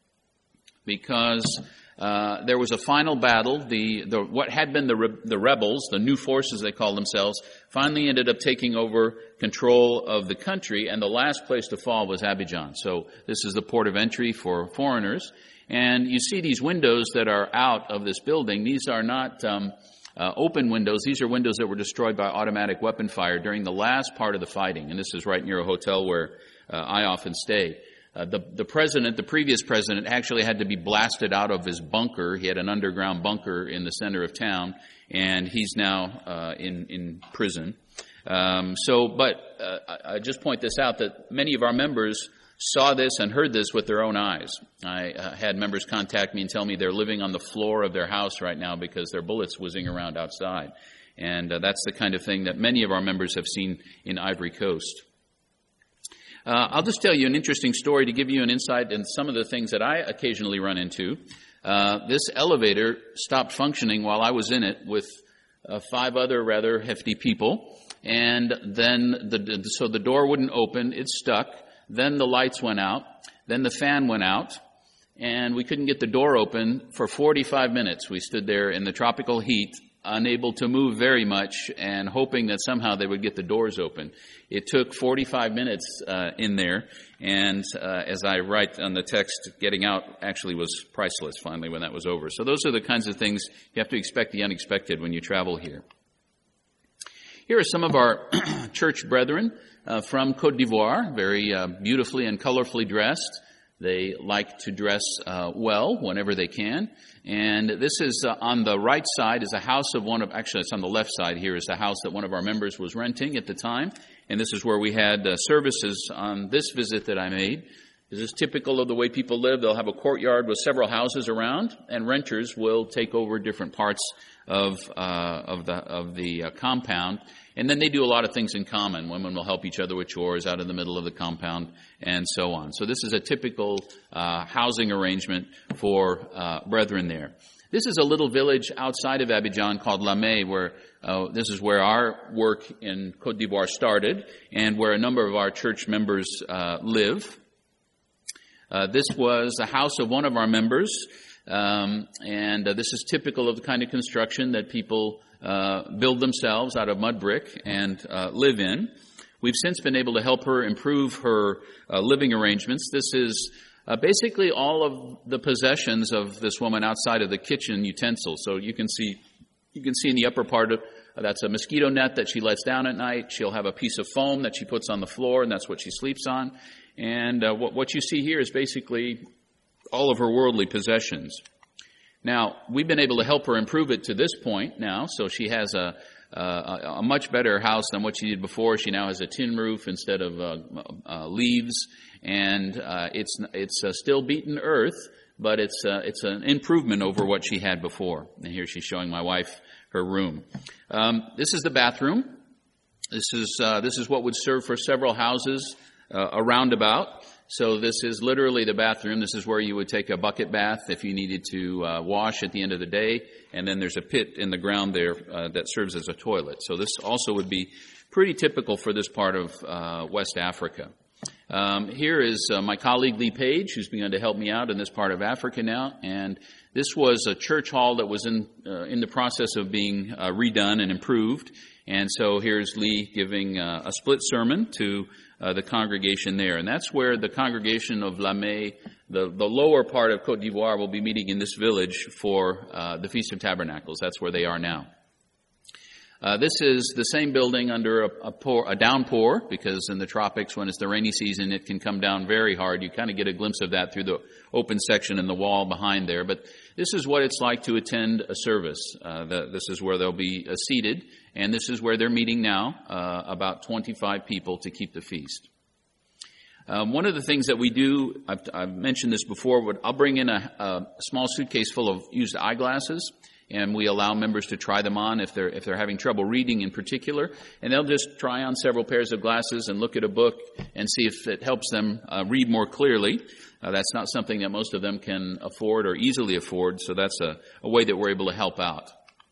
because Uh, there was a final battle. The, the what had been the re- the rebels, the new forces they called themselves, finally ended up taking over control of the country, and the last place to fall was Abidjan. So this is the port of entry for foreigners. And you see these windows that are out of this building. These are not um, uh, open windows. These are windows that were destroyed by automatic weapon fire during the last part of the fighting. And this is right near a hotel where uh, I often stay. Uh, the, the president, the previous president, actually had to be blasted out of his bunker. He had an underground bunker in the center of town, and he's now uh, in, in prison. Um, so, but uh, I, I just point this out that many of our members saw this and heard this with their own eyes. I uh, had members contact me and tell me they're living on the floor of their house right now because there are bullets whizzing around outside. And uh, that's the kind of thing that many of our members have seen in Ivory Coast. Uh, I'll just tell you an interesting story to give you an insight in some of the things that I occasionally run into. Uh, this elevator stopped functioning while I was in it with uh, five other rather hefty people, and then the, the so the door wouldn't open. It stuck. Then the lights went out. Then the fan went out, and we couldn't get the door open for forty-five minutes. We stood there in the tropical heat, unable to move very much, and hoping that somehow they would get the doors open. It took forty-five minutes uh, in there, and uh, as I write on the text, getting out actually was priceless finally when that was over. So those are the kinds of things you have to expect the unexpected when you travel here. Here are some of our church brethren uh, from Côte d'Ivoire, very uh, beautifully and colorfully dressed. They like to dress uh, well whenever they can. And this is uh, on the right side is a house of one of, actually it's on the left side here is the house that one of our members was renting at the time. And this is where we had uh, services on this visit that I made. This is typical of the way people live. They'll have a courtyard with several houses around, and renters will take over different parts of uh, of the of the uh, compound. And then they do a lot of things in common. Women will help each other with chores out in the middle of the compound and so on. So this is a typical uh, housing arrangement for uh, brethren there. This is a little village outside of Abidjan called Lamé, where uh, this is where our work in Côte d'Ivoire started and where a number of our church members uh, live. Uh, this was the house of one of our members, um, and uh, this is typical of the kind of construction that people uh, build themselves out of mud brick and uh, live in. We've since been able to help her improve her uh, living arrangements. This is uh, basically all of the possessions of this woman outside of the kitchen utensils. So you can see, you can see in the upper part of uh, that's a mosquito net that she lets down at night. She'll have a piece of foam that she puts on the floor, and that's what she sleeps on. And uh, what, what you see here is basically all of her worldly possessions. Now, we've been able to help her improve it to this point now, so she has a Uh, a, a much better house than what she did before. She now has a tin roof instead of uh, uh, leaves, and uh, it's it's uh, still beaten earth, but it's uh, it's an improvement over what she had before. And here she's showing my wife her room. Um, this is the bathroom. This is uh, this is what would serve for several houses uh, around about. So this is literally the bathroom. This is where you would take a bucket bath if you needed to uh, wash at the end of the day. And then there's a pit in the ground there uh, that serves as a toilet. So this also would be pretty typical for this part of uh, West Africa. Um, here is uh, my colleague Lee Page, who's begun to help me out in this part of Africa now. And this was a church hall that was in uh, in the process of being uh, redone and improved. And so here's Lee giving uh, a split sermon to Uh, the congregation there. And that's where the congregation of Lamé, the, the lower part of Côte d'Ivoire, will be meeting in this village for uh, the Feast of Tabernacles. That's where they are now. Uh, this is the same building under a, a, pour, a downpour, because in the tropics, when it's the rainy season, it can come down very hard. You kind of get a glimpse of that through the open section in the wall behind there. But this is what it's like to attend a service. Uh, the, this is where they'll be uh, seated. And this is where they're meeting now, uh, about twenty-five people to keep the feast. Um, one of the things that we do, I've, I've mentioned this before, but I'll bring in a, a small suitcase full of used eyeglasses, and we allow members to try them on if they're if they're having trouble reading in particular, and they'll just try on several pairs of glasses and look at a book and see if it helps them uh, read more clearly. Uh, that's not something that most of them can afford or easily afford, so that's a, a way that we're able to help out.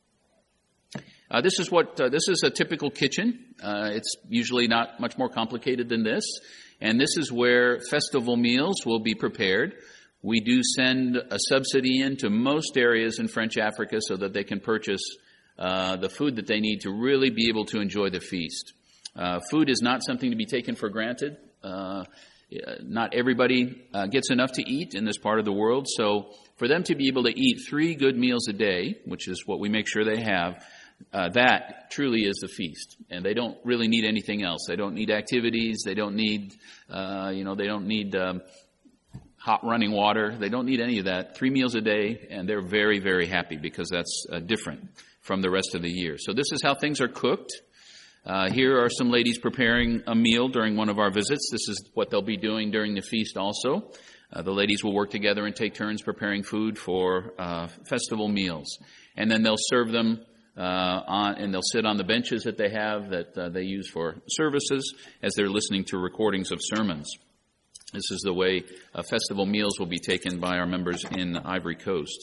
Uh, this is what uh, this is a typical kitchen. Uh, it's usually not much more complicated than this, and this is where festival meals will be prepared. We do send a subsidy into most areas in French Africa so that they can purchase uh, the food that they need to really be able to enjoy the feast. Uh, food is not something to be taken for granted. Uh, not everybody uh, gets enough to eat in this part of the world, so for them to be able to eat three good meals a day, which is what we make sure they have, Uh, that truly is the feast, and they don't really need anything else. They don't need activities. They don't need, uh, you know, they don't need um, hot running water. They don't need any of that. Three meals a day, and they're very, very happy because that's uh, different from the rest of the year. So this is how things are cooked. Uh, here are some ladies preparing a meal during one of our visits. This is what they'll be doing during the feast also. Uh, the ladies will work together and take turns preparing food for uh, festival meals, and then they'll serve them Uh, on, and they'll sit on the benches that they have that uh, they use for services as they're listening to recordings of sermons. This is the way uh, festival meals will be taken by our members in Ivory Coast.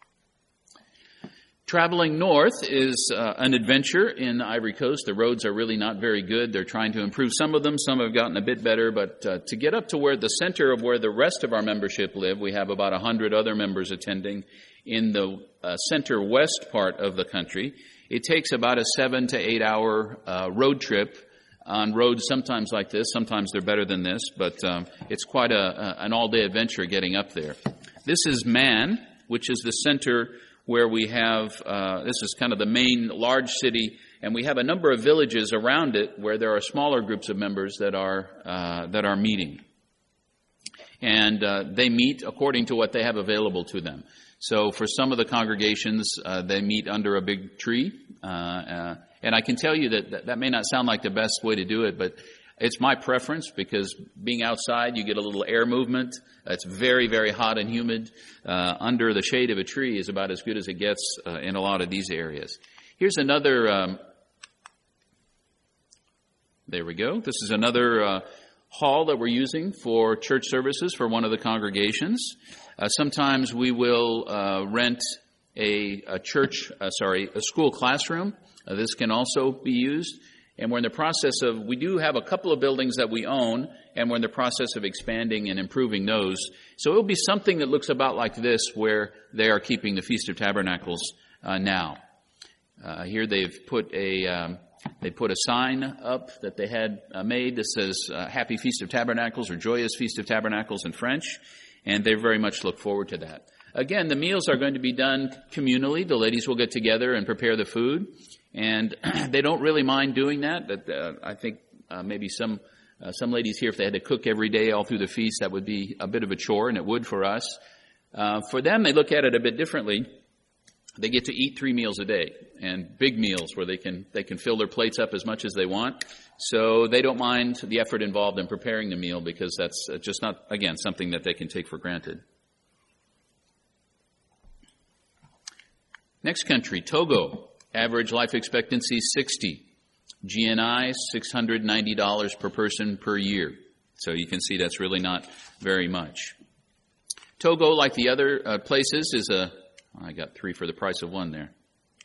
Traveling north is uh, an adventure in Ivory Coast. The roads are really not very good. They're trying to improve some of them. Some have gotten a bit better, but uh, to get up to where the center of where the rest of our membership live, we have about one hundred other members attending in the uh, center west part of the country. It takes about a seven to eight hour uh, road trip on roads sometimes like this. Sometimes they're better than this, but um, it's quite a, a, an all-day adventure getting up there. This is Man, which is the center where we have, uh, this is kind of the main large city, and we have a number of villages around it where there are smaller groups of members that are uh, that are meeting. And uh, they meet according to what they have available to them. So for some of the congregations, uh, they meet under a big tree. Uh, uh, and I can tell you that, that that may not sound like the best way to do it, but it's my preference because being outside, you get a little air movement. It's very, very hot and humid. Uh, under the shade of a tree is about as good as it gets uh, in a lot of these areas. Here's another, um, there we go. This is another uh, hall that we're using for church services for one of the congregations. Uh, sometimes we will uh, rent a, a church, uh, sorry, a school classroom. Uh, this can also be used. And we're in the process of, we do have a couple of buildings that we own, and we're in the process of expanding and improving those. So it will be something that looks about like this, where they are keeping the Feast of Tabernacles uh, now. Uh, here they've put a um, they put a sign up that they had uh, made that says uh, Happy Feast of Tabernacles or Joyous Feast of Tabernacles in French, and they very much look forward to that. Again, the meals are going to be done communally. The ladies will get together and prepare the food, and they don't really mind doing that. But uh, I think uh, maybe some uh, some ladies here, if they had to cook every day all through the feast, that would be a bit of a chore, and it would for us. Uh, for them, they look at it a bit differently. They get to eat three meals a day, and big meals where they can they can fill their plates up as much as they want. So they don't mind the effort involved in preparing the meal, because that's just not, again, something that they can take for granted. Next country, Togo. Average life expectancy sixty. G N I six hundred ninety dollars per person per year. So you can see that's really not very much. Togo, like the other uh, places, is a I got three for the price of one there.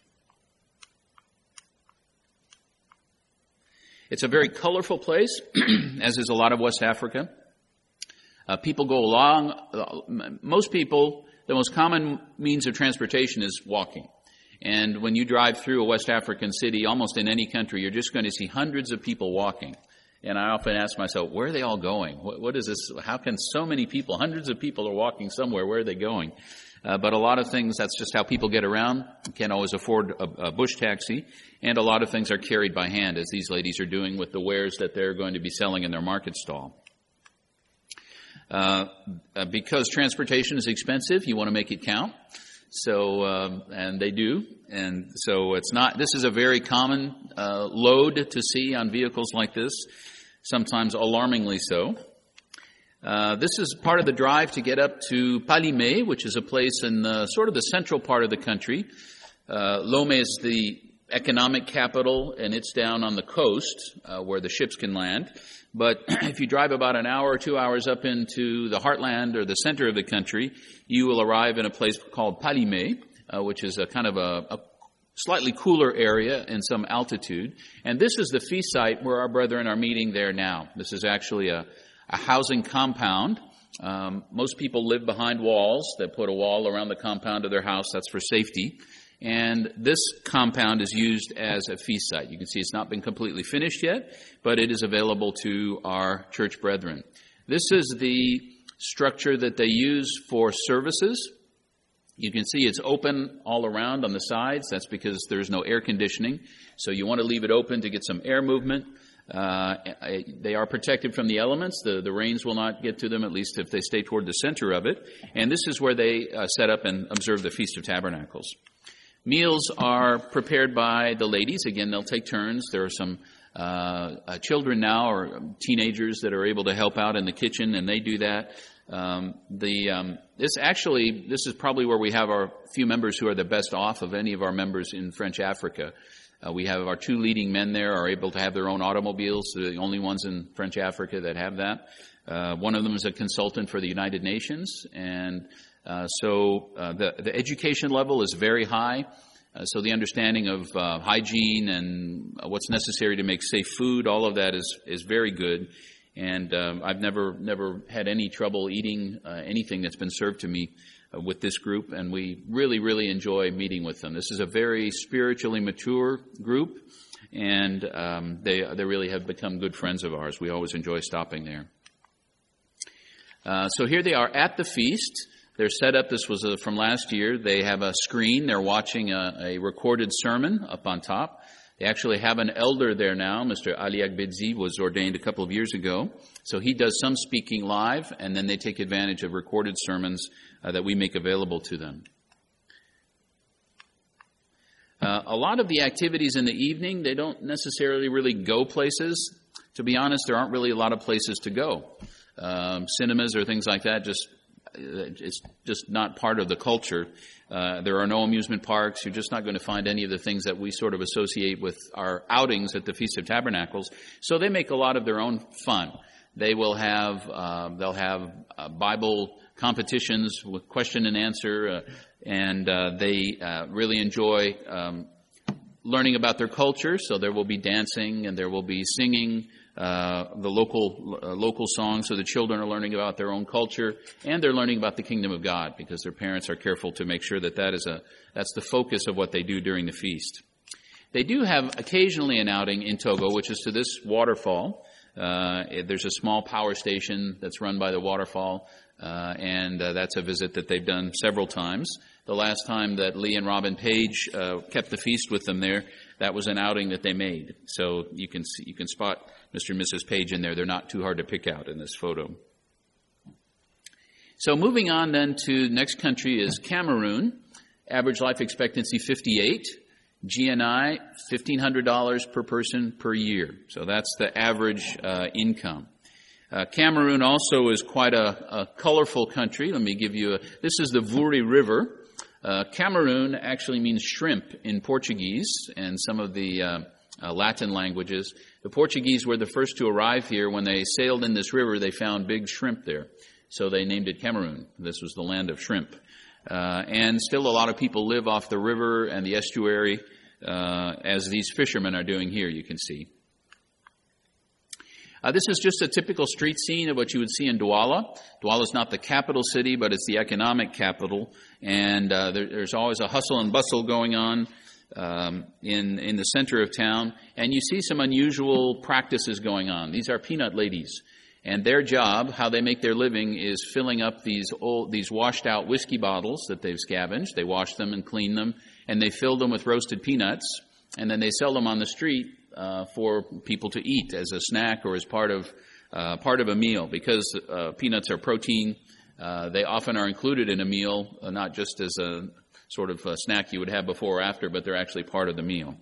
It's a very colorful place, as is a lot of West Africa. Uh, people go along, uh, most people, the most common means of transportation is walking. And when you drive through a West African city, almost in any country, you're just going to see hundreds of people walking. And I often ask myself, where are they all going? What, what is this? How can so many people, hundreds of people are walking somewhere? Where are they going? Uh, but a lot of things, that's just how people get around. You can't always afford a, a bush taxi. And a lot of things are carried by hand, as these ladies are doing with the wares that they're going to be selling in their market stall. Uh, uh, because transportation is expensive, you want to make it count. So, um, and they do. And so it's not, this is a very common uh, load to see on vehicles like this, sometimes alarmingly so. Uh, this is part of the drive to get up to Palimé, which is a place in the, sort of the central part of the country. Uh, Lomé is the economic capital, and it's down on the coast uh, where the ships can land. But if you drive about an hour or two hours up into the heartland or the center of the country, you will arrive in a place called Palimé, uh, which is a kind of a, a slightly cooler area in some altitude. And this is the feast site where our brethren are meeting there now. This is actually a A housing compound. Um, most people live behind walls. They put a wall around the compound of their house. That's for safety. And this compound is used as a feast site. You can see it's not been completely finished yet, but it is available to our church brethren. This is the structure that they use for services. You can see it's open all around on the sides. That's because there's no air conditioning. So you want to leave it open to get some air movement. Uh, they are protected from the elements. The, the rains will not get to them, at least if they stay toward the center of it. And this is where they uh, set up and observe the Feast of Tabernacles. Meals are prepared by the ladies. Again, they'll take turns. There are some uh, uh, children now, or teenagers, that are able to help out in the kitchen, and they do that. Um, the um, this actually, this is probably where we have our few members who are the best off of any of our members in French Africa. Uh, we have our two leading men there are able to have their own automobiles. They're the only ones in French Africa that have that. Uh, one of them is a consultant for the United Nations, and uh, so uh, the, the education level is very high. Uh, so the understanding of uh, hygiene and what's necessary to make safe food, all of that is is very good. And um, I've never never had any trouble eating uh, anything that's been served to me uh, with this group, and we really, really enjoy meeting with them. This is a very spiritually mature group, and um, they they really have become good friends of ours. We always enjoy stopping there. Uh, so here they are at the feast. They're set up. This was uh, from last year. They have a screen. They're watching a, a recorded sermon up on top. They actually have an elder there now. Mister Ali Agbedzi was ordained a couple of years ago. So he does some speaking live, and then they take advantage of recorded sermons uh, that we make available to them. Uh, a lot of the activities in the evening, they don't necessarily really go places. To be honest, there aren't really a lot of places to go. Um, cinemas or things like that, just it's just not part of the culture. Uh, there are no amusement parks. You're just not going to find any of the things that we sort of associate with our outings at the Feast of Tabernacles. So they make a lot of their own fun. They will have uh, they'll have uh, Bible competitions with question and answer, uh, and uh, they uh, really enjoy um, learning about their culture, so there will be dancing and there will be singing uh, the local uh, local songs, so the children are learning about their own culture, and they're learning about the kingdom of God because their parents are careful to make sure that that is a that's the focus of what they do during the feast. They do have occasionally an outing in Togo, which is to this waterfall. Uh, there's a small power station that's run by the waterfall, uh, and uh, that's a visit that they've done several times. The last time that Lee and Robin Page uh, kept the feast with them there, that was an outing that they made. So you can see, you can spot Mister and Missus Page in there. They're not too hard to pick out in this photo. So moving on then to the next country is Cameroon. Average life expectancy fifty-eight. G N I fifteen hundred dollars per person per year. So that's the average uh, income. Uh, Cameroon also is quite a, a colorful country. Let me give you a, this is the Vuri River. Uh, Cameroon actually means shrimp in Portuguese and some of the uh, uh, Latin languages. The Portuguese were the first to arrive here. When they sailed in this river, they found big shrimp there. So they named it Cameroon. This was the land of shrimp. Uh, and still a lot of people live off the river and the estuary, uh, as these fishermen are doing here, you can see. Uh, this is just a typical street scene of what you would see in Douala. Douala is not the capital city, but it's the economic capital. And uh, there, there's always a hustle and bustle going on um, in, in the center of town. And you see some unusual practices going on. These are peanut ladies. And their job, how they make their living, is filling up these old, these washed-out whiskey bottles that they've scavenged. They wash them and clean them, and they fill them with roasted peanuts. And then they sell them on the street Uh, for people to eat as a snack or as part of uh, part of a meal. Because uh, peanuts are protein, uh, they often are included in a meal, uh, not just as a sort of a snack you would have before or after, but they're actually part of the meal.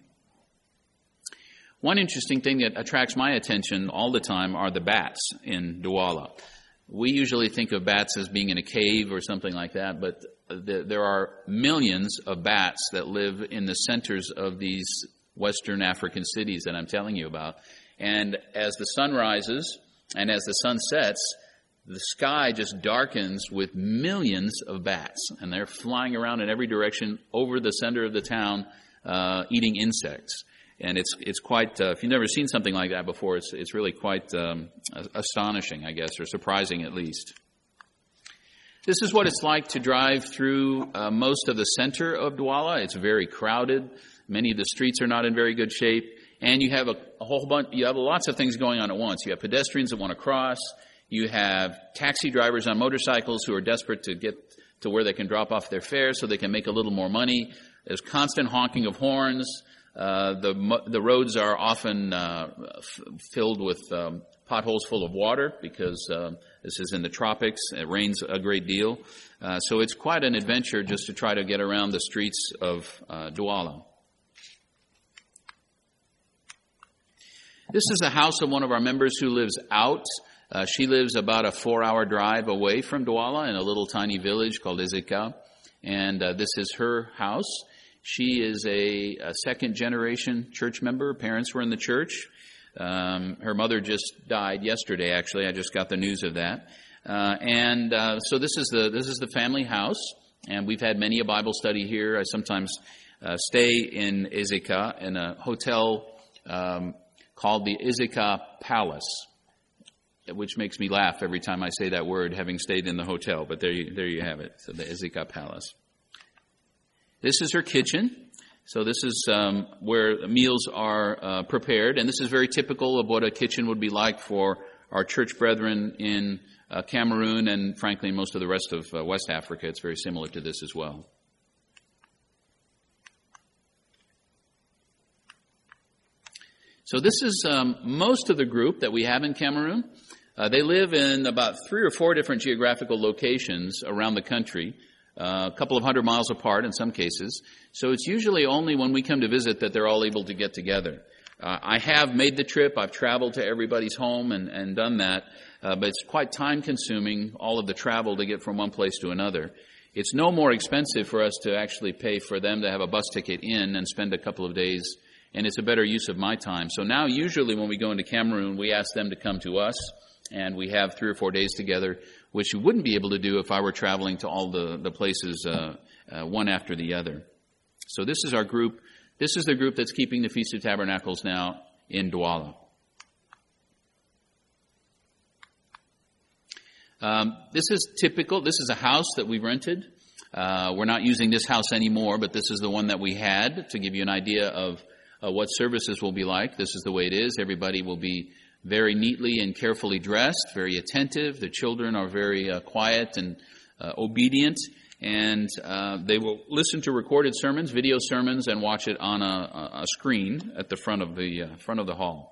One interesting thing that attracts my attention all the time are the bats in Douala. We usually think of bats as being in a cave or something like that, but the, there are millions of bats that live in the centers of these Western African cities that I'm telling you about. And as the sun rises and as the sun sets, the sky just darkens with millions of bats. And they're flying around in every direction over the center of the town, uh, eating insects. And it's it's quite, uh, if you've never seen something like that before, it's it's really quite um, astonishing, I guess, or surprising at least. This is what it's like to drive through uh, most of the center of Douala. It's very crowded. Many of the streets are not in very good shape, and you have a, a whole bunch. You have lots of things going on at once. You have pedestrians that want to cross. You have taxi drivers on motorcycles who are desperate to get to where they can drop off their fare so they can make a little more money. There's constant honking of horns. Uh, the the roads are often uh, f- filled with um, potholes full of water because uh, this is in the tropics. It rains a great deal, uh, so it's quite an adventure just to try to get around the streets of uh, Douala. This is the house of one of our members who lives out. Uh, she lives about a four-hour drive away from Douala in a little tiny village called Ezeka, and uh, this is her house. She is a, a second-generation church member. Parents were in the church. Um, her mother just died yesterday, actually. I just got the news of that. Uh, and uh, so this is the this is the family house, and we've had many a Bible study here. I sometimes uh, stay in Ezeka in a hotel um, called the Ezeka Palace, which makes me laugh every time I say that word, having stayed in the hotel. But there you, there you have it, so the Ezeka Palace. This is her kitchen. So this is um, where meals are uh, prepared, and this is very typical of what a kitchen would be like for our church brethren in uh, Cameroon and, frankly, most of the rest of uh, West Africa. It's very similar to this as well. So this is um, most of the group that we have in Cameroon. Uh, they live in about three or four different geographical locations around the country, uh, a couple of hundred miles apart in some cases. So it's usually only when we come to visit that they're all able to get together. Uh, I have made the trip. I've traveled to everybody's home and, and done that, uh, but it's quite time-consuming, all of the travel to get from one place to another. It's no more expensive for us to actually pay for them to have a bus ticket in and spend a couple of days, and it's a better use of my time. So now usually when we go into Cameroon, we ask them to come to us, and we have three or four days together, which you wouldn't be able to do if I were traveling to all the, the places uh, uh, one after the other. So this is our group This is the group that's keeping the Feast of Tabernacles now in Douala. Um, this is typical. This is a house that we rented. Uh, we're not using this house anymore, but this is the one that we had to give you an idea of uh, what services will be like. This is the way it is. Everybody will be very neatly and carefully dressed, very attentive. The children are very uh, quiet and uh, obedient, and uh, they will listen to recorded sermons, video sermons, and watch it on a, a screen at the front of the uh, front of the hall.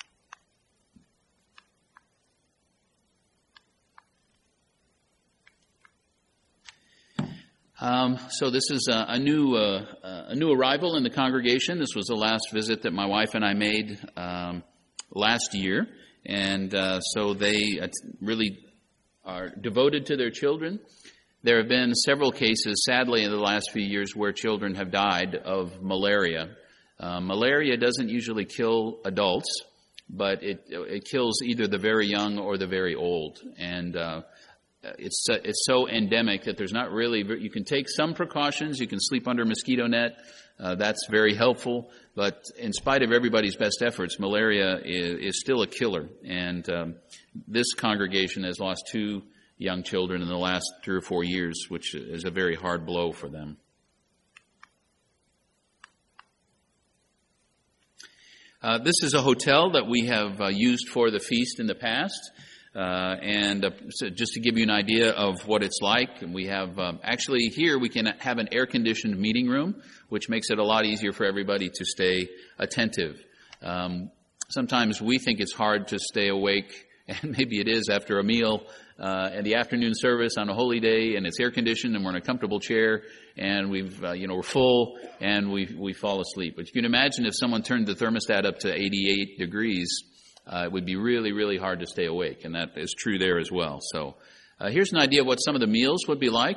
Um, so this is a, a new uh, a new arrival in the congregation. This was the last visit that my wife and I made um, last year, and uh, so they really are devoted to their children. There have been several cases, sadly, in the last few years where children have died of malaria. Uh, malaria doesn't usually kill adults, but it it kills either the very young or the very old, and uh, It's uh, it's so endemic that there's not really, you can take some precautions. You can sleep under a mosquito net. Uh, that's very helpful. But in spite of everybody's best efforts, malaria is, is still a killer. And um, this congregation has lost two young children in the last three or four years, which is a very hard blow for them. Uh, this is a hotel that we have uh, used for the feast in the past. Uh, and uh, so just to give you an idea of what it's like, we have um, actually here we can have an air-conditioned meeting room, which makes it a lot easier for everybody to stay attentive. Um, sometimes we think it's hard to stay awake, and maybe it is after a meal uh, and the afternoon service on a holy day, and it's air-conditioned, and we're in a comfortable chair, and we've uh, you know we're full, and we we fall asleep. But you can imagine if someone turned the thermostat up to eighty-eight degrees. Uh, it would be really, really hard to stay awake, and that is true there as well. So uh, here's an idea of what some of the meals would be like.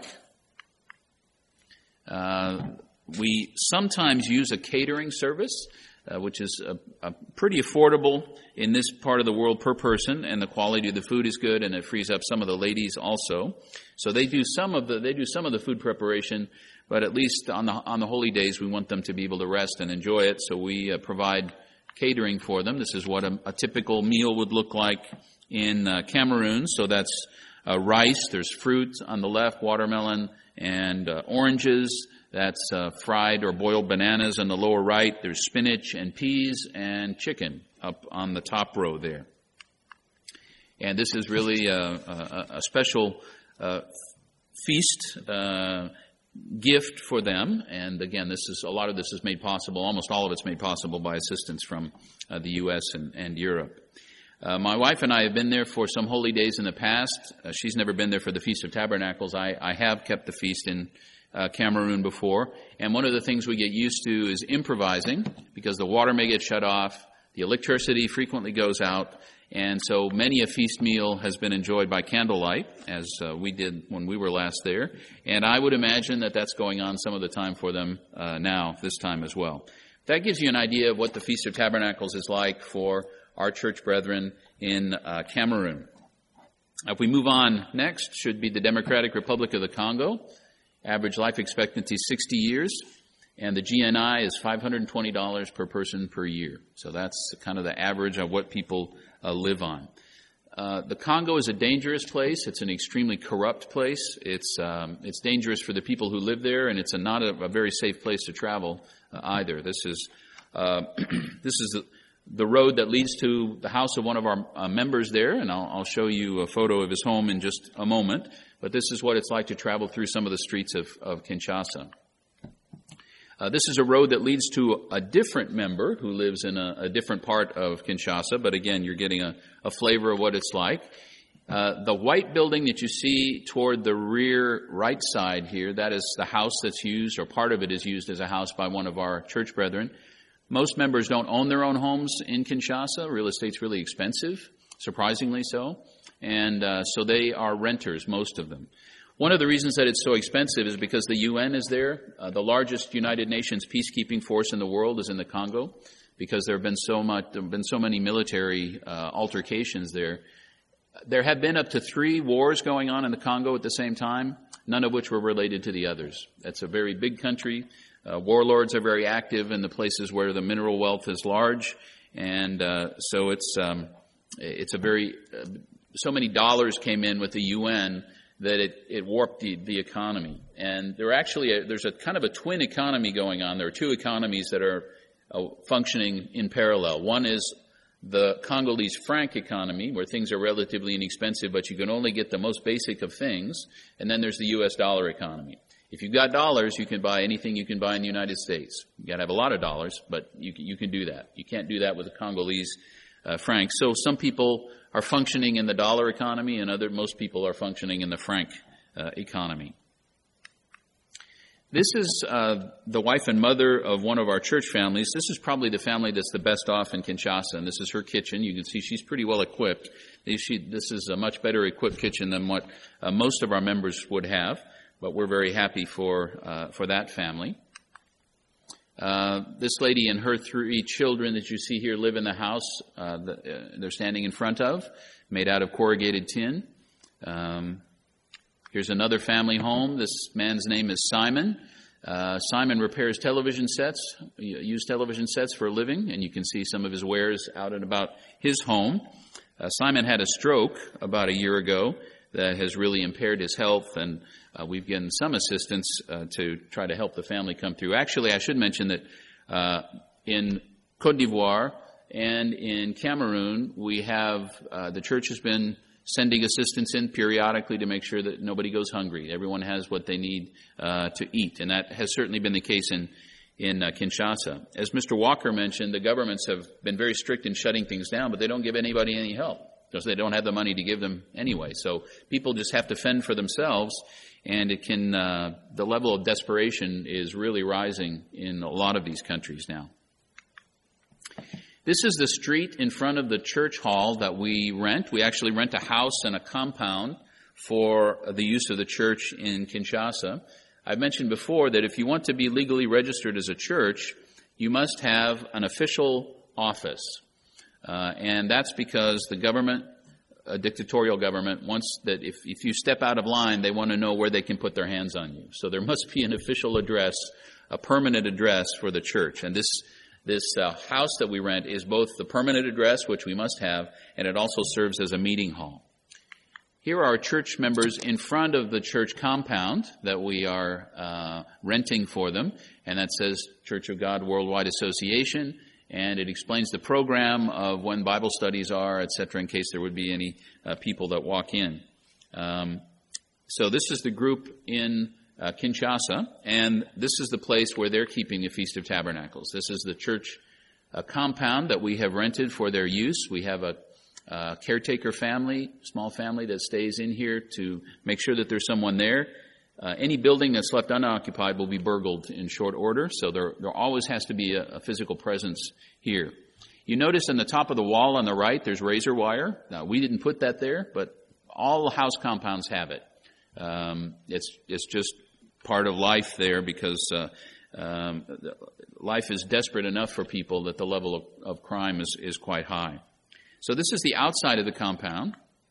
Uh, we sometimes use a catering service, uh, which is a, a pretty affordable in this part of the world per person, and the quality of the food is good, and it frees up some of the ladies also. So they do some of the they do some of the food preparation, but at least on the on the holy days, we want them to be able to rest and enjoy it. So we uh, provide catering for them. This is what a, a typical meal would look like in uh, Cameroon. So that's uh, rice. There's fruit on the left, watermelon and uh, oranges. That's uh, fried or boiled bananas on the lower right. There's spinach and peas and chicken up on the top row there. And this is really a, a, a special uh, feast uh gift for them, and again, this is a lot of this is made possible. Almost all of it's made possible by assistance from uh, the U S and, and Europe. Uh, my wife and I have been there for some holy days in the past. Uh, she's never been there for the Feast of Tabernacles. I, I have kept the feast in uh, Cameroon before, and one of the things we get used to is improvising, because the water may get shut off, the electricity frequently goes out, and so many a feast meal has been enjoyed by candlelight, as uh, we did when we were last there. And I would imagine that that's going on some of the time for them uh, now, this time as well. That gives you an idea of what the Feast of Tabernacles is like for our church brethren in uh, Cameroon. If we move on next, should be the Democratic Republic of the Congo. Average life expectancy sixty years. And the G N I is five hundred twenty dollars per person per year. So that's kind of the average of what people uh, live on. Uh, the Congo is a dangerous place. It's an extremely corrupt place. It's um, it's dangerous for the people who live there, and it's a, not a, a very safe place to travel uh, either. This is uh, this is the, the road that leads to the house of one of our uh, members there, and I'll, I'll show you a photo of his home in just a moment. But this is what it's like to travel through some of the streets of, of Kinshasa. Uh, this is a road that leads to a different member who lives in a, a different part of Kinshasa, but again, you're getting a, a flavor of what it's like. Uh, the white building that you see toward the rear right side here, that is the house that's used, or part of it is used as a house by one of our church brethren. Most members don't own their own homes in Kinshasa. Real estate's really expensive, surprisingly so, and uh, so they are renters, most of them. One of the reasons that it's so expensive is because the U N is there. Uh, the largest United Nations peacekeeping force in the world is in the Congo, because there have been so much, there have been so many military uh, altercations there. There have been up to three wars going on in the Congo at the same time, none of which were related to the others. That's a very big country, Uh, warlords are very active in the places where the mineral wealth is large, and uh, so it's um, it's a very uh, so many dollars came in with the U N that it, it warped the, the economy. And there actually a, there's a kind of a twin economy going on. There are two economies that are uh, functioning in parallel. One is the Congolese franc economy, where things are relatively inexpensive, but you can only get the most basic of things. And then there's the U S dollar economy. If you've got dollars, you can buy anything you can buy in the United States. You got to have a lot of dollars, but you you can do that. You can't do that with the Congolese uh, franc. So some people are functioning in the dollar economy, and other most people are functioning in the franc uh, economy. This is uh, the wife and mother of one of our church families. This is probably the family that's the best off in Kinshasa, and this is her kitchen. You can see she's pretty well equipped. She, this is a much better equipped kitchen than what uh, most of our members would have. But we're very happy for uh, for that family. Uh, this lady and her three children that you see here live in the house uh, that, uh, they're standing in front of, made out of corrugated tin. Um, here's another family home. This man's name is Simon. Uh, Simon repairs television sets, use television sets for a living, and you can see some of his wares out and about his home. Uh, Simon had a stroke about a year ago that has really impaired his health, and uh, we've given some assistance uh, to try to help the family come through. Actually, I should mention that uh, in Côte d'Ivoire and in Cameroon, we have, uh, the church has been sending assistance in periodically to make sure that nobody goes hungry. Everyone has what they need uh, to eat, and that has certainly been the case in in uh, Kinshasa. As Mister Walker mentioned, the governments have been very strict in shutting things down, but they don't give anybody any help, because they don't have the money to give them anyway. So people just have to fend for themselves, and it can, uh, the level of desperation is really rising in a lot of these countries now. This is the street in front of the church hall that we rent. We actually rent a house and a compound for the use of the church in Kinshasa. I've mentioned before that if you want to be legally registered as a church, you must have an official office. Uh, and that's because the government, a dictatorial government, wants that if, if you step out of line, they want to know where they can put their hands on you. So there must be an official address, a permanent address for the church. And this this uh, house that we rent is both the permanent address, which we must have, and it also serves as a meeting hall. Here are church members in front of the church compound that we are uh, renting for them, and that says Church of God Worldwide Association. And it explains the program of when Bible studies are, et cetera, in case there would be any uh, people that walk in. Um, so this is the group in uh, Kinshasa, and this is the place where they're keeping the Feast of Tabernacles. This is the church uh, compound that we have rented for their use. We have a uh, caretaker family, small family that stays in here to make sure that there's someone there. Uh, any building that's left unoccupied will be burgled in short order, so there, there always has to be a, a physical presence here. You notice on the top of the wall on the right, there's razor wire. Now, we didn't put that there, but all house compounds have it. Um, it's it's just part of life there, because uh, um, life is desperate enough for people that the level of, of crime is, is quite high. So this is the outside of the compound.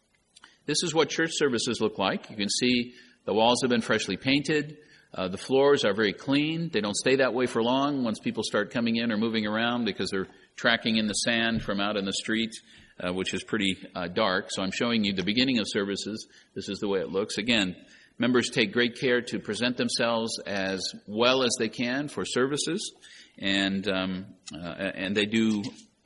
This is what church services look like. You can see the walls have been freshly painted. Uh, the floors are very clean. They don't stay that way for long once people start coming in or moving around, because they're tracking in the sand from out in the street, uh, which is pretty uh, dark. So I'm showing you the beginning of services. This is the way it looks. Again, members take great care to present themselves as well as they can for services, and um, uh, and they do,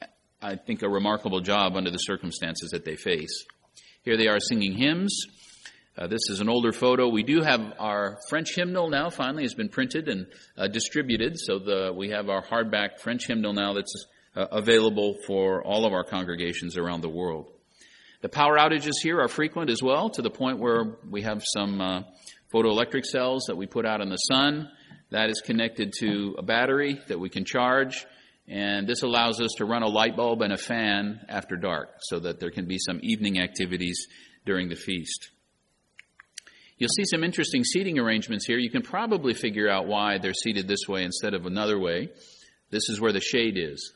I think, a remarkable job under the circumstances that they face. Here they are singing hymns. Uh, this is an older photo. We do have our French hymnal now, finally, has been printed and uh, distributed. So the, we have our hardback French hymnal now that's uh, available for all of our congregations around the world. The power outages here are frequent as well, to the point where we have some uh, photoelectric cells that we put out in the sun. That is connected to a battery that we can charge. And this allows us to run a light bulb and a fan after dark, so that there can be some evening activities during the feast. You'll see some interesting seating arrangements here. You can probably figure out why they're seated this way instead of another way. This is where the shade is.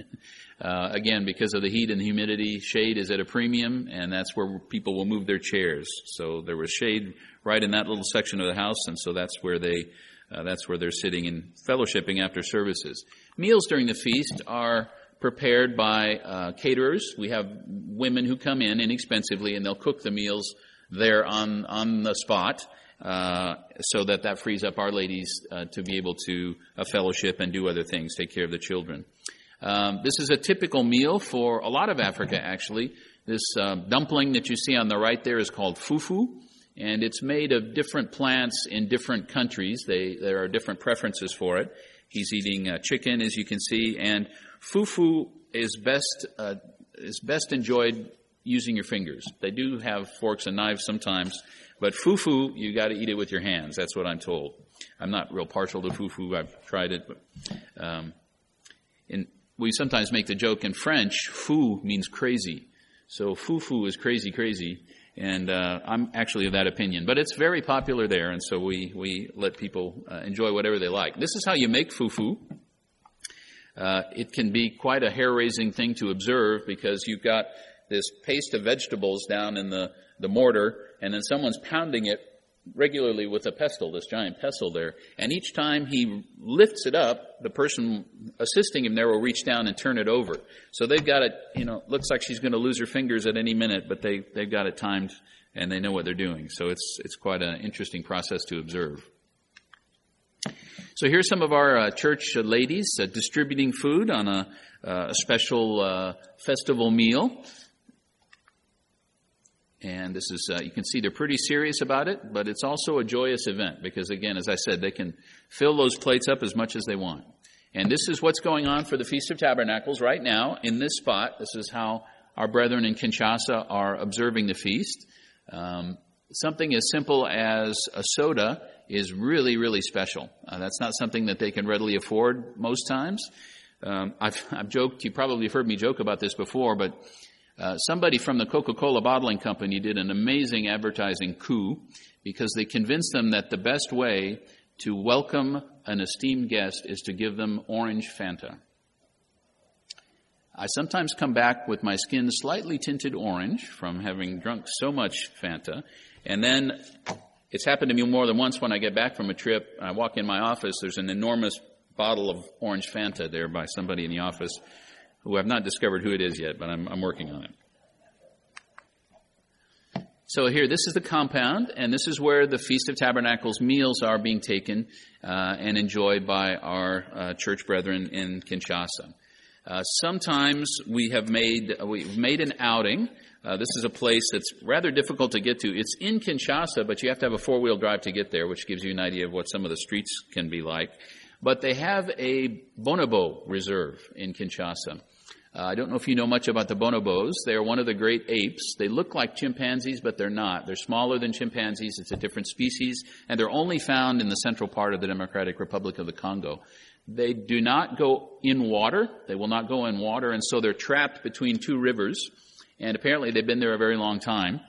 uh, again, because of the heat and humidity, shade is at a premium, and that's where people will move their chairs. So there was shade right in that little section of the house, and so that's where they Uh, that's where they're sitting and fellowshipping after services. Meals during the feast are prepared by uh, caterers. We have women who come in inexpensively, and they'll cook the meals there on, on the spot, uh, so that that frees up our ladies uh, to be able to uh, fellowship and do other things, take care of the children. Um, this is a typical meal for a lot of Africa, actually. This uh, dumpling that you see on the right there is called fufu, and it's made of different plants in different countries. They, there are different preferences for it. He's eating uh, chicken, as you can see, and fufu is best uh, is best enjoyed using your fingers. They do have forks and knives sometimes, but fufu, you got to eat it with your hands. That's what I'm told. I'm not real partial to fufu. I've tried it, but um, in, we sometimes make the joke in French, fou means crazy. So fufu is crazy, crazy, and uh, I'm actually of that opinion. But it's very popular there, and so we, we let people uh, enjoy whatever they like. This is how you make fufu. Uh, it can be quite a hair-raising thing to observe because you've got this paste of vegetables down in the, the mortar, and then someone's pounding it regularly with a pestle, this giant pestle there. And each time he lifts it up, the person assisting him there will reach down and turn it over. So they've got it, you know, looks like she's going to lose her fingers at any minute, but they, they've got it timed and they know what they're doing. So it's, it's quite an interesting process to observe. So here's some of our uh, church uh, ladies uh, distributing food on a, uh, a special uh, festival meal. And this is, uh, you can see they're pretty serious about it, but it's also a joyous event because, again, as I said, they can fill those plates up as much as they want. And this is what's going on for the Feast of Tabernacles right now in this spot. This is how our brethren in Kinshasa are observing the feast. Um, something as simple as a soda is really, really special. Uh, that's not something that they can readily afford most times. Um, I've, I've joked, you probably have heard me joke about this before, but Uh, somebody from the Coca-Cola bottling company did an amazing advertising coup because they convinced them that the best way to welcome an esteemed guest is to give them orange Fanta. I sometimes come back with my skin slightly tinted orange from having drunk so much Fanta, and then it's happened to me more than once when I get back from a trip. I walk in my office, there's an enormous bottle of orange Fanta there by somebody in the office who I've not discovered who it is yet, but I'm, I'm working on it. So here, this is the compound, and this is where the Feast of Tabernacles meals are being taken uh, and enjoyed by our uh, church brethren in Kinshasa. Uh, sometimes we have made we've made an outing. Uh, this is a place that's rather difficult to get to. It's in Kinshasa, but you have to have a four-wheel drive to get there, which gives you an idea of what some of the streets can be like. But they have a bonobo reserve in Kinshasa. Uh, I don't know if you know much about the bonobos. They are one of the great apes. They look like chimpanzees, but they're not. They're smaller than chimpanzees. It's a different species, and they're only found in the central part of the Democratic Republic of the Congo. They do not go in water. They will not go in water, and so they're trapped between two rivers, and apparently they've been there a very long time.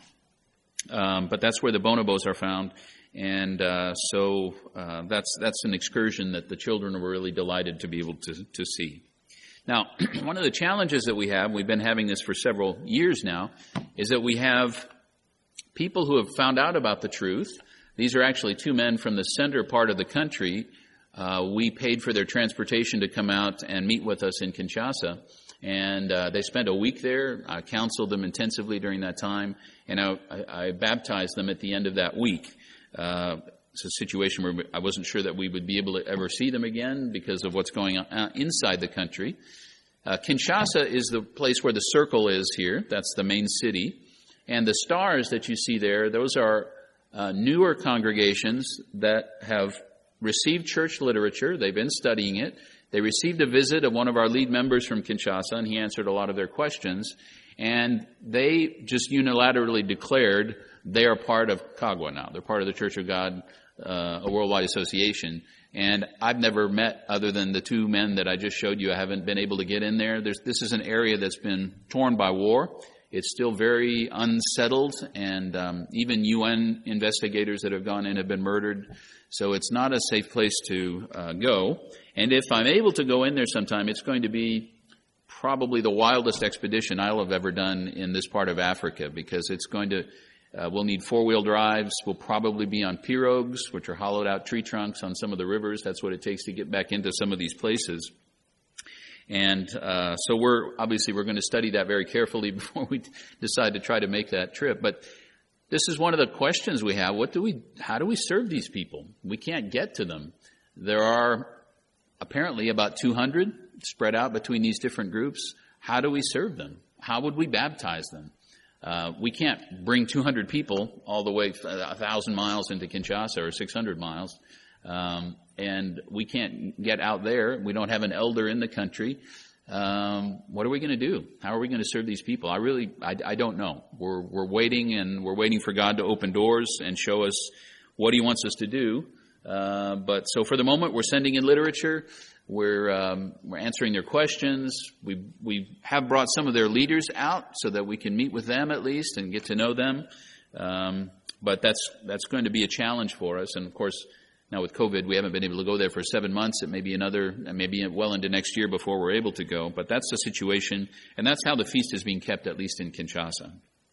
Um, but that's where the bonobos are found, and uh, so uh, that's that's an excursion that the children were really delighted to be able to, to see. Now, one of the challenges that we have, we've been having this for several years now, is that we have people who have found out about the truth. These are actually two men from the center part of the country. Uh, we paid for their transportation to come out and meet with us in Kinshasa. And uh, they spent a week there. I counseled them intensively during that time. And I, I, I baptized them at the end of that week. Uh, it's a situation where I wasn't sure that we would be able to ever see them again because of what's going on inside the country. Uh, Kinshasa is the place where the circle is here. That's the main city. And the stars that you see there, those are uh, newer congregations that have received church literature. They've been studying it. They received a visit of one of our lead members from Kinshasa, and he answered a lot of their questions. And they just unilaterally declared they are part of Kagwa now. They're part of the Church of God, uh, a worldwide association. And I've never met, other than the two men that I just showed you, I haven't been able to get in there. There's, this is an area that's been torn by war. It's still very unsettled, and um, even U N investigators that have gone in have been murdered. So it's not a safe place to uh, go. And if I'm able to go in there sometime, it's going to be probably the wildest expedition I'll have ever done in this part of Africa, because it's going to Uh, we'll need four-wheel drives. We'll probably be on pirogues, which are hollowed-out tree trunks on some of the rivers. That's what it takes to get back into some of these places. And uh, so we're obviously we're going to study that very carefully before we decide to try to make that trip. But this is one of the questions we have. What do we? How do we serve these people? We can't get to them. There are apparently about two hundred spread out between these different groups. How do we serve them? How would we baptize them? Uh, we can't bring two hundred people all the way a thousand miles into Kinshasa or six hundred miles. Um, and we can't get out there. We don't have an elder in the country. Um, what are we going to do? How are we going to serve these people? I really, I, I don't know. We're, we're waiting and we're waiting for God to open doors and show us what He wants us to do. Uh, but so for the moment, we're sending in literature. We're, um, we're answering their questions. We, we have brought some of their leaders out so that we can meet with them at least and get to know them. Um, but that's, that's going to be a challenge for us. And of course, now with COVID, we haven't been able to go there for seven months. It may be another, maybe well into next year before we're able to go. But that's the situation, and that's how the feast is being kept, at least in Kinshasa.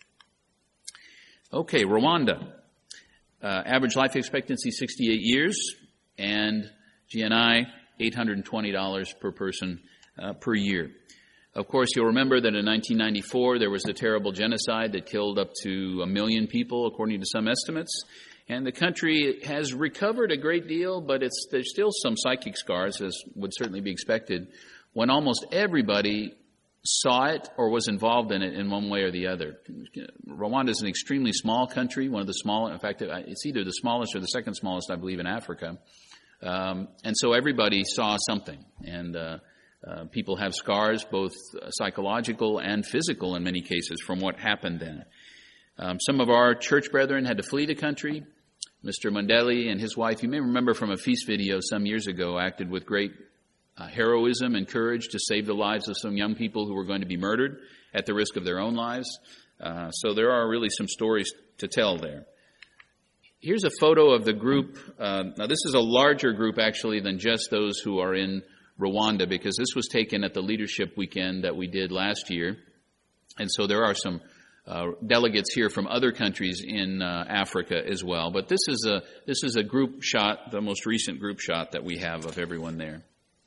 Okay, Rwanda. Uh, average life expectancy, sixty-eight years, and G N I, eight hundred twenty dollars per person uh, per year. Of course, you'll remember that in nineteen ninety-four, there was the terrible genocide that killed up to a million people, according to some estimates. And the country has recovered a great deal, but it's, there's still some psychic scars, as would certainly be expected, when almost everybody saw it or was involved in it in one way or the other. Rwanda is an extremely small country, one of the small, in fact, it's either the smallest or the second smallest, I believe, in Africa. Um, and so everybody saw something. And uh, uh, people have scars, both psychological and physical in many cases, from what happened then. Um, some of our church brethren had to flee the country. Mister Mundeli and his wife, you may remember from a feast video some years ago, acted with great uh, heroism and courage to save the lives of some young people who were going to be murdered at the risk of their own lives. Uh, so there are really some stories to tell there. Here's a photo of the group. Uh, now, this is a larger group, actually, than just those who are in Rwanda, because this was taken at the leadership weekend that we did last year. And so there are some Uh, delegates here from other countries in uh, Africa as well. But this is a this is a group shot, the most recent group shot that we have of everyone there.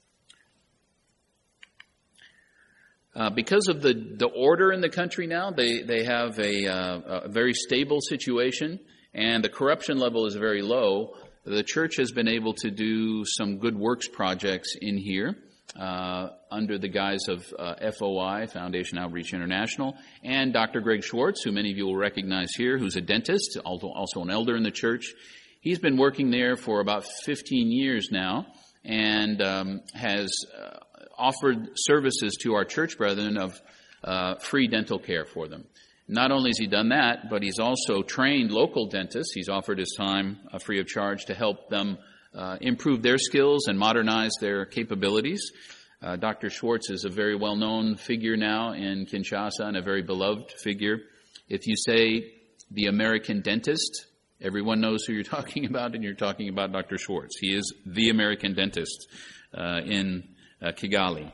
Uh, because of the, the order in the country now, they, they have a, uh, a very stable situation, and the corruption level is very low. The church has been able to do some good works projects in here. Uh, under the guise of uh, F O I, Foundation Outreach International, and Doctor Greg Schwartz, who many of you will recognize here, who's a dentist, also, also an elder in the church. He's been working there for about fifteen years now and um, has uh, offered services to our church brethren of uh, free dental care for them. Not only has he done that, but he's also trained local dentists. He's offered his time uh, free of charge to help them Uh, improve their skills and modernize their capabilities. Uh, Doctor Schwartz is a very well-known figure now in Kinshasa and a very beloved figure. If you say the American dentist, everyone knows who you're talking about, and you're talking about Doctor Schwartz. He is the American dentist uh, in uh, Kigali.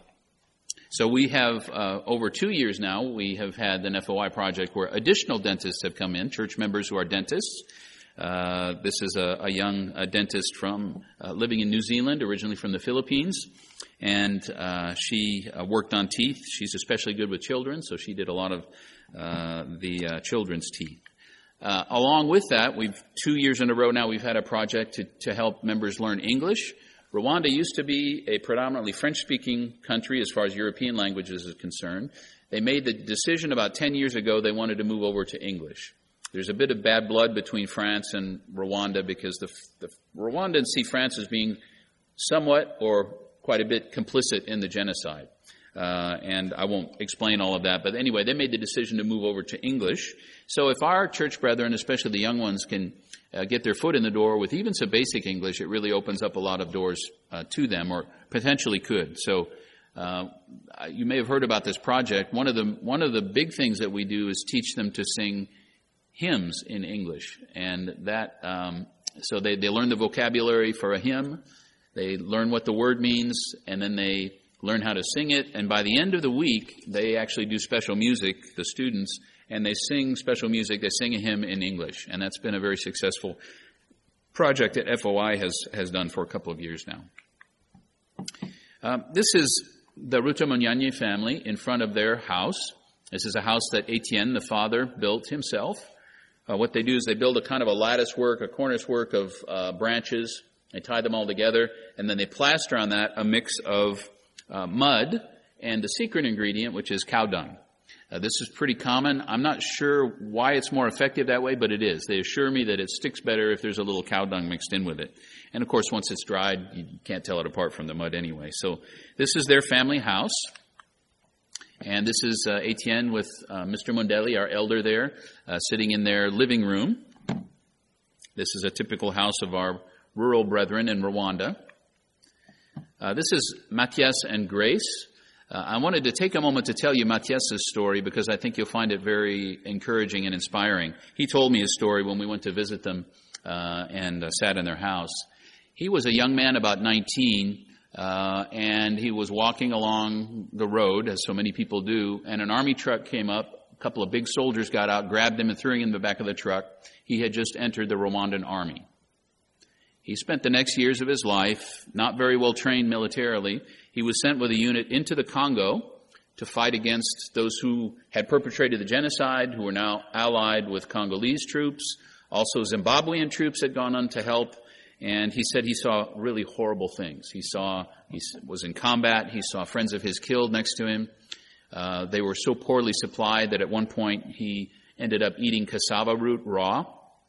So we have, uh, over two years now, we have had an F O I project where additional dentists have come in, church members who are dentists. Uh, this is a, a young a dentist from uh, living in New Zealand, originally from the Philippines, and uh, she uh, worked on teeth. She's especially good with children, so she did a lot of uh, the uh, children's teeth. Uh, along with that, we've two years in a row now we've had a project to, to help members learn English. Rwanda used to be a predominantly French-speaking country as far as European languages is concerned. They made the decision about ten years ago they wanted to move over to English. There's a bit of bad blood between France and Rwanda because the, the Rwandans see France as being somewhat or quite a bit complicit in the genocide. Uh, and I won't explain all of that. But anyway, they made the decision to move over to English. So if our church brethren, especially the young ones, can uh, get their foot in the door with even some basic English, it really opens up a lot of doors uh, to them, or potentially could. So uh, you may have heard about this project. One of the one of the big things that we do is teach them to sing hymns in English, and that um, so they, they learn the vocabulary for a hymn, they learn what the word means, and then they learn how to sing it, and by the end of the week, they actually do special music, the students, and they sing special music. They sing a hymn in English, and that's been a very successful project that F O I has, has done for a couple of years now. Uh, this is the Ruta Munyanye family in front of their house. This is a house that Etienne, the father, built himself. Uh, what they do is they build a kind of a lattice work, a cornice work of uh, branches. They tie them all together, and then they plaster on that a mix of uh, mud and the secret ingredient, which is cow dung. Uh, this is pretty common. I'm not sure why it's more effective that way, but it is. They assure me that it sticks better if there's a little cow dung mixed in with it. And of course, once it's dried, you can't tell it apart from the mud anyway. So this is their family house. And this is uh, Etienne with uh, Mister Mundeli, our elder there, uh, sitting in their living room. This is a typical house of our rural brethren in Rwanda. Uh, this is Matthias and Grace. Uh, I wanted to take a moment to tell you Matthias' story because I think you'll find it very encouraging and inspiring. He told me his story when we went to visit them uh, and uh, sat in their house. He was a young man, about nineteen, uh, and he was walking along the road, as so many people do, and an army truck came up. A couple of big soldiers got out, grabbed him, and threw him in the back of the truck. He had just entered the Rwandan army. He spent the next years of his life not very well trained militarily. He was sent with a unit into the Congo to fight against those who had perpetrated the genocide, who were now allied with Congolese troops. Also, Zimbabwean troops had gone on to help. And he said he saw really horrible things. He saw, he was in combat. He saw friends of his killed next to him. Uh, they were so poorly supplied that at one point he ended up eating cassava root raw.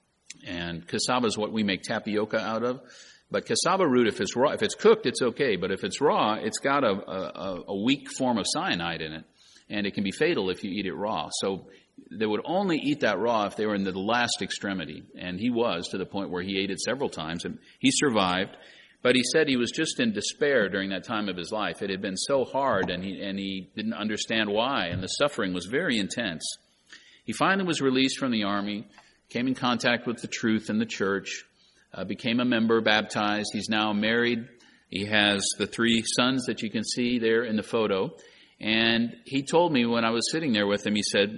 And cassava is what we make tapioca out of. But cassava root, if it's raw, if it's cooked, it's okay. But if it's raw, it's got a, a, a weak form of cyanide in it. And it can be fatal if you eat it raw. So they would only eat that raw if they were in the last extremity. And he was, to the point where he ate it several times. And he survived. But he said he was just in despair during that time of his life. It had been so hard, and he, and he didn't understand why. And the suffering was very intense. He finally was released from the army, came in contact with the truth and the church, uh, became a member, baptized. He's now married. He has the three sons that you can see there in the photo. And he told me when I was sitting there with him, he said,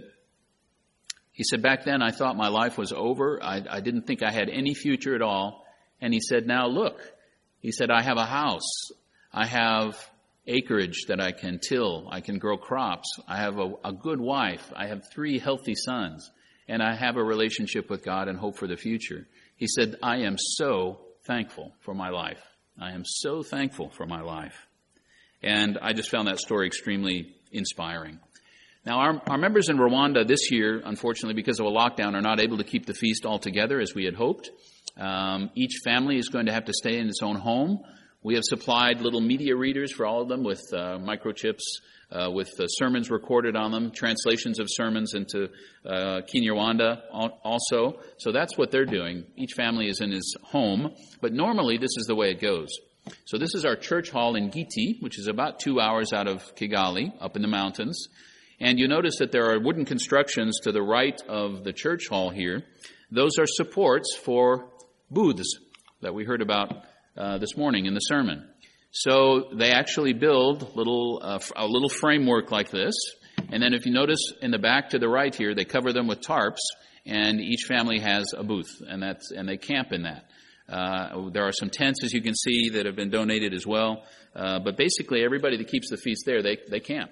he said, back then I thought my life was over. I, I didn't think I had any future at all. And he said, now look, he said, I have a house. I have acreage that I can till. I can grow crops. I have a, a good wife. I have three healthy sons. And I have a relationship with God and hope for the future. He said, I am so thankful for my life. I am so thankful for my life. And I just found that story extremely inspiring. Now, our, our members in Rwanda this year, unfortunately, because of a lockdown, are not able to keep the feast all together as we had hoped. Um, each family is going to have to stay in its own home. We have supplied little media readers for all of them with uh, microchips, uh, with uh, sermons recorded on them, translations of sermons into uh, Kinyarwanda also. So that's what they're doing. Each family is in his home. But normally, this is the way it goes. So this is our church hall in Giti, which is about two hours out of Kigali, up in the mountains. And you notice that there are wooden constructions to the right of the church hall here. Those are supports for booths that we heard about uh, this morning in the sermon. So they actually build little uh, a little framework like this. And then if you notice in the back to the right here, they cover them with tarps, and each family has a booth, and that's and they camp in that. Uh, there are some tents, as you can see, that have been donated as well. Uh, but basically, everybody that keeps the feast there, they, they camp.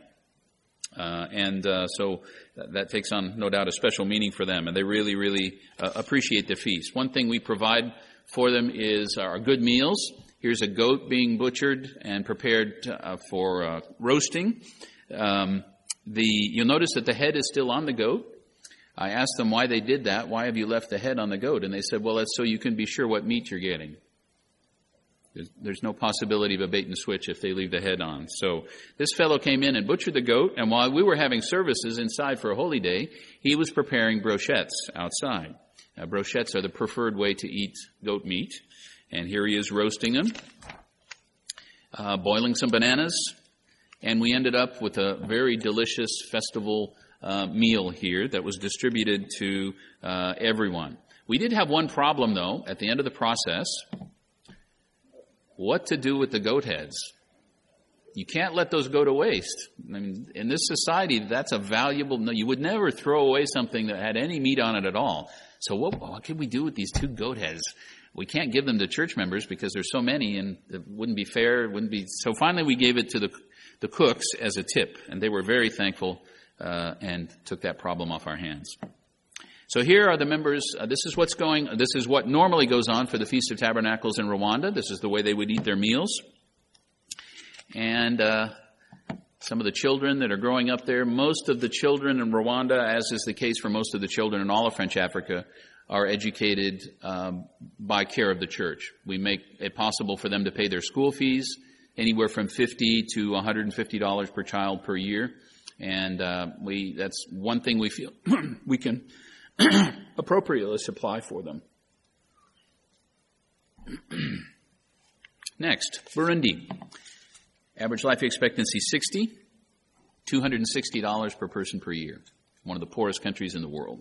Uh, and uh, so that, that takes on, no doubt, a special meaning for them. And they really, really uh, appreciate the feast. One thing we provide for them is our good meals. Here's a goat being butchered and prepared uh, for uh, roasting. Um, the you'll notice that the head is still on the goat. I asked them why they did that. Why have you left the head on the goat? And they said, well, that's so you can be sure what meat you're getting. There's, there's no possibility of a bait and switch if they leave the head on. So this fellow came in and butchered the goat, and while we were having services inside for a holy day, he was preparing brochettes outside. Now, brochettes are the preferred way to eat goat meat. And here he is roasting them, uh, boiling some bananas, and we ended up with a very delicious festival Uh, meal here that was distributed to uh, everyone. We did have one problem, though, at the end of the process. What to do with the goat heads? You can't let those go to waste. I mean, in this society, that's a valuable, no, you would never throw away something that had any meat on it at all. So what, what can we do with these two goat heads? We can't give them to church members because there's so many, and it wouldn't be fair. It wouldn't be. So finally, we gave it to the the cooks as a tip, and they were very thankful uh, and took that problem off our hands. So here are the members. Uh, this is what's going. This is what normally goes on for the Feast of Tabernacles in Rwanda. This is the way they would eat their meals, and uh, some of the children that are growing up there. Most of the children in Rwanda, as is the case for most of the children in all of French Africa, are educated um, by care of the church. We make it possible for them to pay their school fees, anywhere from fifty to one hundred fifty dollars per child per year. And uh, we that's one thing we feel we can appropriately supply for them. Next, Burundi. Average life expectancy sixty, two hundred sixty dollars per person per year. One of the poorest countries in the world.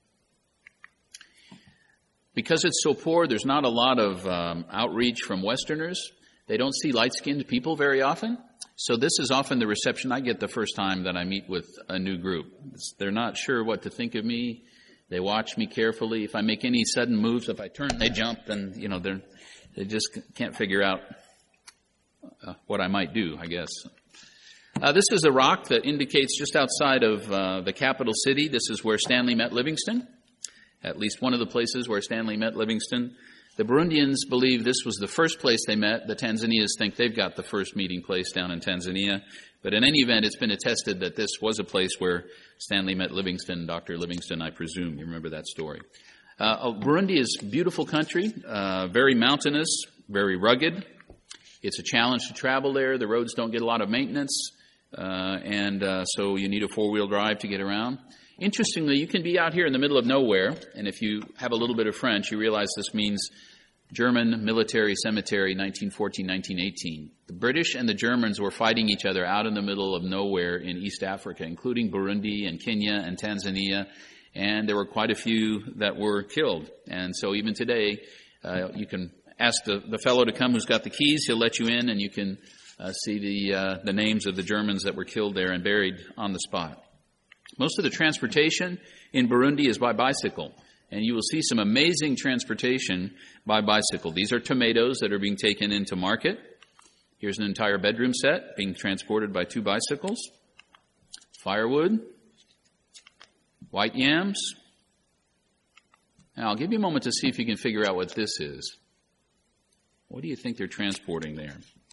Because it's so poor, there's not a lot of um, outreach from Westerners. They don't see light-skinned people very often. So this is often the reception I get the first time that I meet with a new group. It's, they're not sure what to think of me. They watch me carefully. If I make any sudden moves, if I turn, they jump, and, you know, they're, they just can't figure out uh, what I might do, I guess. Uh, this is a rock that indicates just outside of uh, the capital city. This is where Stanley met Livingstone. At least one of the places where Stanley met Livingstone. The Burundians believe this was the first place they met. The Tanzanians think they've got the first meeting place down in Tanzania. But in any event, it's been attested that this was a place where Stanley met Livingstone, Doctor Livingstone, I presume. You remember that story. Uh, Burundi is a beautiful country, uh, very mountainous, very rugged. It's a challenge to travel there. The roads don't get a lot of maintenance, uh, and uh, so you need a four-wheel drive to get around. Interestingly, you can be out here in the middle of nowhere, and if you have a little bit of French, you realize this means German military cemetery, nineteen fourteen, nineteen eighteen. The British and the Germans were fighting each other out in the middle of nowhere in East Africa, including Burundi and Kenya and Tanzania, and there were quite a few that were killed. And so even today, uh, you can ask the, the fellow to come who's got the keys. He'll let you in, and you can uh, see the uh, the names of the Germans that were killed there and buried on the spot. Most of the transportation in Burundi is by bicycle, and you will see some amazing transportation by bicycle. These are tomatoes that are being taken into market. Here's an entire bedroom set being transported by two bicycles. Firewood, white yams. Now, I'll give you a moment to see if you can figure out what this is. What do you think they're transporting there?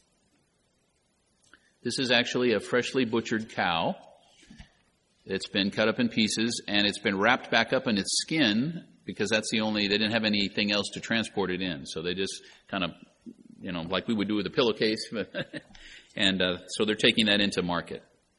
This is actually a freshly butchered cow. It's been cut up in pieces, and it's been wrapped back up in its skin because that's the only, they didn't have anything else to transport it in. So they just kind of, you know, like we would do with a pillowcase. and uh, so they're taking that into market.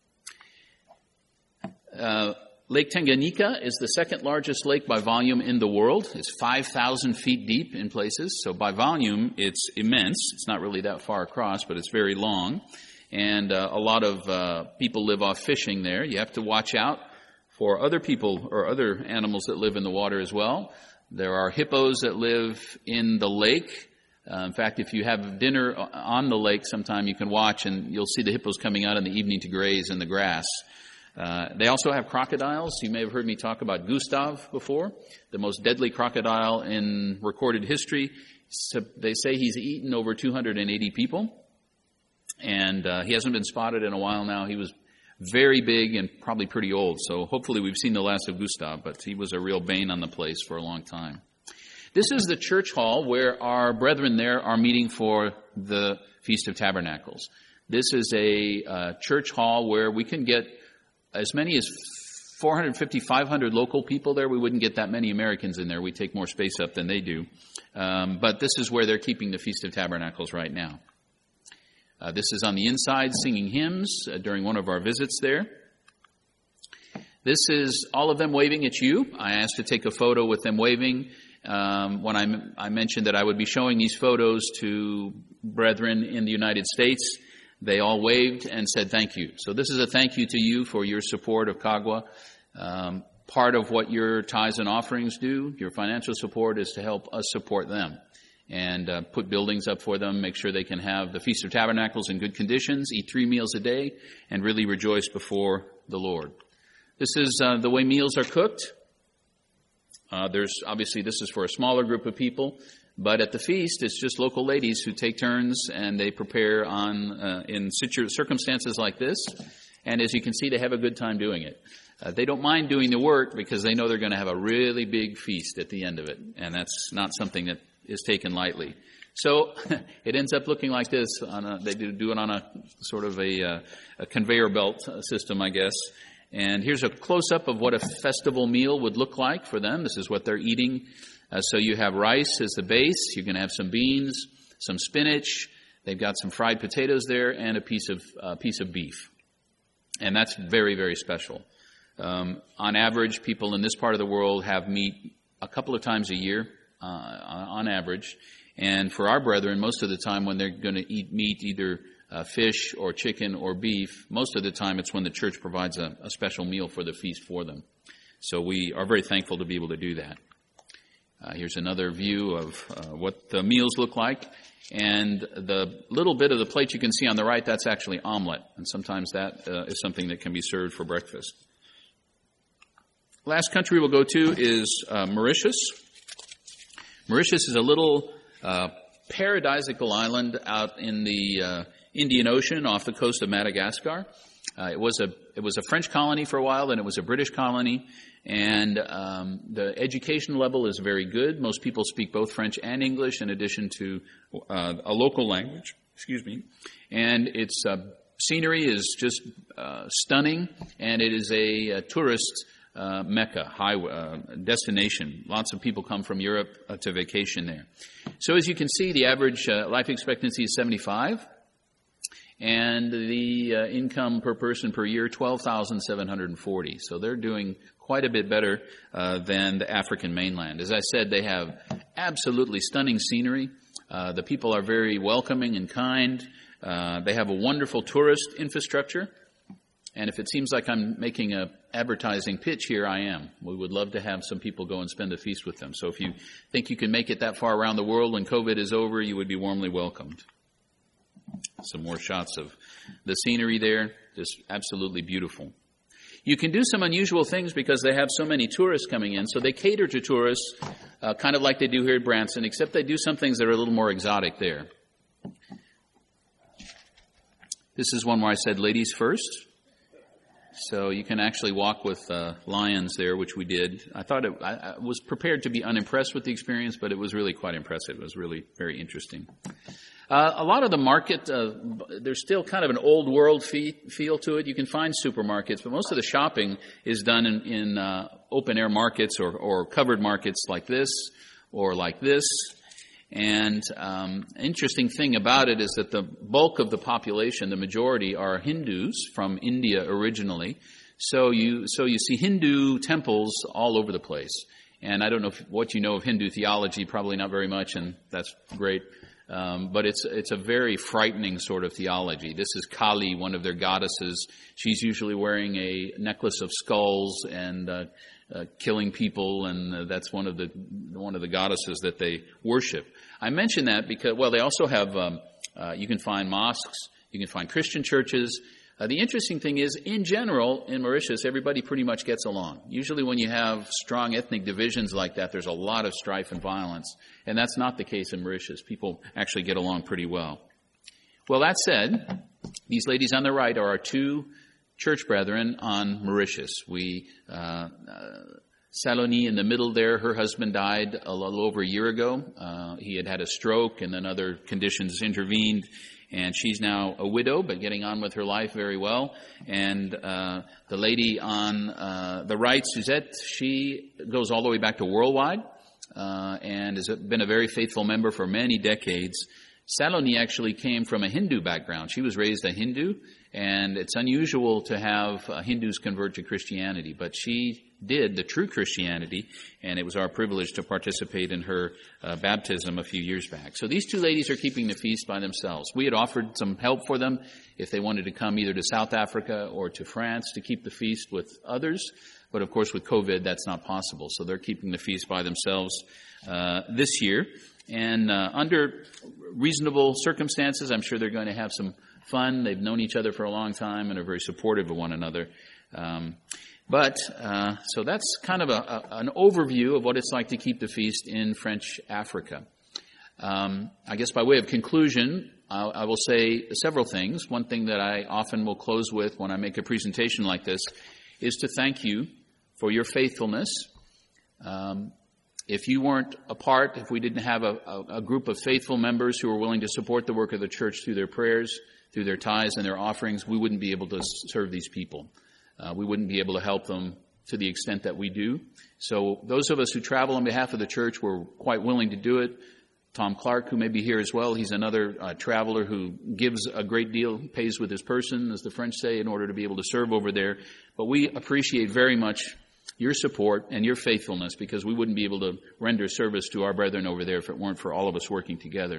Uh, Lake Tanganyika is the second largest lake by volume in the world. It's five thousand feet deep in places. So by volume, it's immense. It's not really that far across, but it's very long. And uh, a lot of uh, people live off fishing there. You have to watch out for other people or other animals that live in the water as well. There are hippos that live in the lake. Uh, in fact, if you have dinner on the lake sometime, you can watch and you'll see the hippos coming out in the evening to graze in the grass. Uh, they also have crocodiles. You may have heard me talk about Gustav before, the most deadly crocodile in recorded history. So they say he's eaten over two hundred eighty people. And uh, he hasn't been spotted in a while now. He was very big and probably pretty old. So hopefully we've seen the last of Gustav, but he was a real bane on the place for a long time. This is the church hall where our brethren there are meeting for the Feast of Tabernacles. This is a uh, church hall where we can get as many as four hundred fifty, five hundred local people there. We wouldn't get that many Americans in there. We take more space up than they do. Um, but this is where they're keeping the Feast of Tabernacles right now. Uh, this is on the inside singing hymns uh, during one of our visits there. This is all of them waving at you. I asked to take a photo with them waving. Um, when I, I mentioned that I would be showing these photos to brethren in the United States, they all waved and said thank you. So this is a thank you to you for your support of Kagwa. Um, part of what your tithes and offerings do, your financial support, is to help us support them. and uh, put buildings up for them, make sure they can have the Feast of Tabernacles in good conditions, eat three meals a day, and really rejoice before the Lord. This is uh, the way meals are cooked. Uh, there's obviously this is for a smaller group of people, but at the feast it's just local ladies who take turns and they prepare on uh, in situ- circumstances like this. And as you can see, they have a good time doing it. Uh, they don't mind doing the work because they know they're going to have a really big feast at the end of it, and that's not something that is taken lightly. So it ends up looking like this. On a, they do, do it on a sort of a, uh, a conveyor belt system, I guess. And here's a close-up of what a festival meal would look like for them. This is what they're eating. Uh, so you have rice as the base. You're going to have some beans, some spinach. They've got some fried potatoes there and a piece of uh, piece of beef. And that's very, very special. Um, on average, people in this part of the world have meat a couple of times a year, uh, on average. And for our brethren, most of the time when they're going to eat meat, either uh, fish or chicken or beef, most of the time it's when the church provides a, a special meal for the feast for them. So we are very thankful to be able to do that. Uh, here's another view of uh, what the meals look like. And the little bit of the plate you can see on the right, that's actually omelet. And sometimes that uh, is something that can be served for breakfast. Last country we'll go to is uh, Mauritius. Mauritius is a little uh, paradisical island out in the uh, Indian Ocean off the coast of Madagascar. Uh, it was a it was a French colony for a while, and it was a British colony. And um, the education level is very good. Most people speak both French and English, in addition to uh, a local language. Excuse me. And its uh, scenery is just uh, stunning, and it is a, a tourist uh, mecca, highway, uh, destination. Lots of people come from Europe uh, to vacation there. So as you can see, the average uh, life expectancy is seventy-five. And the uh, income per person per year, twelve thousand seven hundred forty. So they're doing quite a bit better uh, than the African mainland. As I said, they have absolutely stunning scenery. Uh, the people are very welcoming and kind. Uh, they have a wonderful tourist infrastructure. And if it seems like I'm making a advertising pitch here, I am. We would love to have some people go and spend a feast with them. So if you think you can make it that far around the world when COVID is over, you would be warmly welcomed. Some more shots of the scenery there, just absolutely beautiful. You can do some unusual things because they have so many tourists coming in. So they cater to tourists uh, kind of like they do here at Branson, except they do some things that are a little more exotic there. This is one where I said ladies first. So you can actually walk with uh, lions there, which we did. I thought it, I, I was prepared to be unimpressed with the experience, but it was really quite impressive. It was really very interesting. Uh, a lot of the market, uh, there's still kind of an old world fee, feel to it. You can find supermarkets, but most of the shopping is done in, in uh, open air markets or, or covered markets like this or like this. And um, interesting thing about it is that the bulk of the population, the majority, are Hindus from India originally. So you so you see Hindu temples all over the place. And I don't know if, what you know of Hindu theology, probably not very much, and that's great. Um, but it's it's a very frightening sort of theology. This is Kali, one of their goddesses. She's usually wearing a necklace of skulls and uh, uh, killing people, and uh, that's one of the one of the goddesses that they worship. I mention that because, well, they also have. Um, uh, you can find mosques, you can find Christian churches. Uh, the interesting thing is, in general, in Mauritius, everybody pretty much gets along. Usually when you have strong ethnic divisions like that, there's a lot of strife and violence. And that's not the case in Mauritius. People actually get along pretty well. Well, that said, these ladies on the right are our two church brethren on Mauritius. We, uh, uh, Saloni in the middle there, her husband died a little over a year ago. Uh, he had had a stroke and then other conditions intervened. And she's now a widow, but getting on with her life very well. And uh, the lady on uh, the right, Suzette, she goes all the way back to Worldwide uh, and has been a very faithful member for many decades. Saloni actually came from a Hindu background. She was raised a Hindu, and it's unusual to have uh, Hindus convert to Christianity. But she did the true Christianity, and it was our privilege to participate in her uh, baptism a few years back. So these two ladies are keeping the feast by themselves. We had offered some help for them if they wanted to come either to South Africa or to France to keep the feast with others. But of course, with COVID, that's not possible. So they're keeping the feast by themselves uh, this year. And uh, under reasonable circumstances, I'm sure they're going to have some fun. They've known each other for a long time and are very supportive of one another. Um, but uh, so that's kind of a, a, an overview of what it's like to keep the feast in French Africa. Um, I guess by way of conclusion, I, I will say several things. One thing that I often will close with when I make a presentation like this is to thank you for your faithfulness. Um, if you weren't a part, if we didn't have a, a, a group of faithful members who were willing to support the work of the church through their prayers, through their tithes and their offerings, we wouldn't be able to serve these people. Uh, we wouldn't be able to help them to the extent that we do. So those of us who travel on behalf of the church, we're quite willing to do it. Tom Clark, who may be here as well, he's another uh, traveler who gives a great deal, pays with his person, as the French say, in order to be able to serve over there. But we appreciate very much your support and your faithfulness, because we wouldn't be able to render service to our brethren over there if it weren't for all of us working together.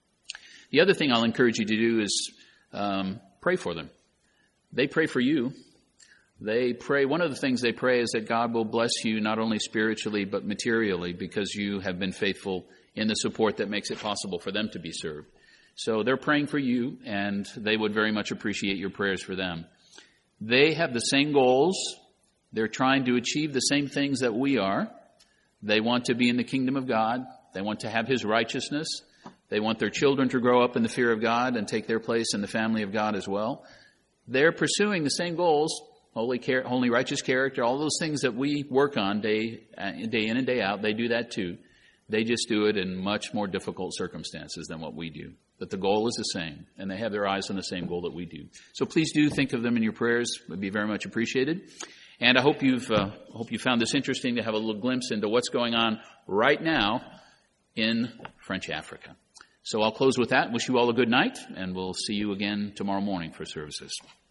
The other thing I'll encourage you to do is um, pray for them. They pray for you. They pray, one of the things they pray is that God will bless you not only spiritually but materially, because you have been faithful in the support that makes it possible for them to be served. So they're praying for you, and they would very much appreciate your prayers for them. They have the same goals. They're trying to achieve the same things that we are. They want to be in the kingdom of God. They want to have His righteousness. They want their children to grow up in the fear of God and take their place in the family of God as well. They're pursuing the same goals, holy, care, holy righteous character, all those things that we work on day, uh, day in and day out. They do that too. They just do it in much more difficult circumstances than what we do. But the goal is the same, and they have their eyes on the same goal that we do. So please do think of them in your prayers. It would be very much appreciated. And I hope you've uh, hope you found this interesting to have a little glimpse into what's going on right now in French Africa. So I'll close with that. Wish you all a good night, and we'll see you again tomorrow morning for services.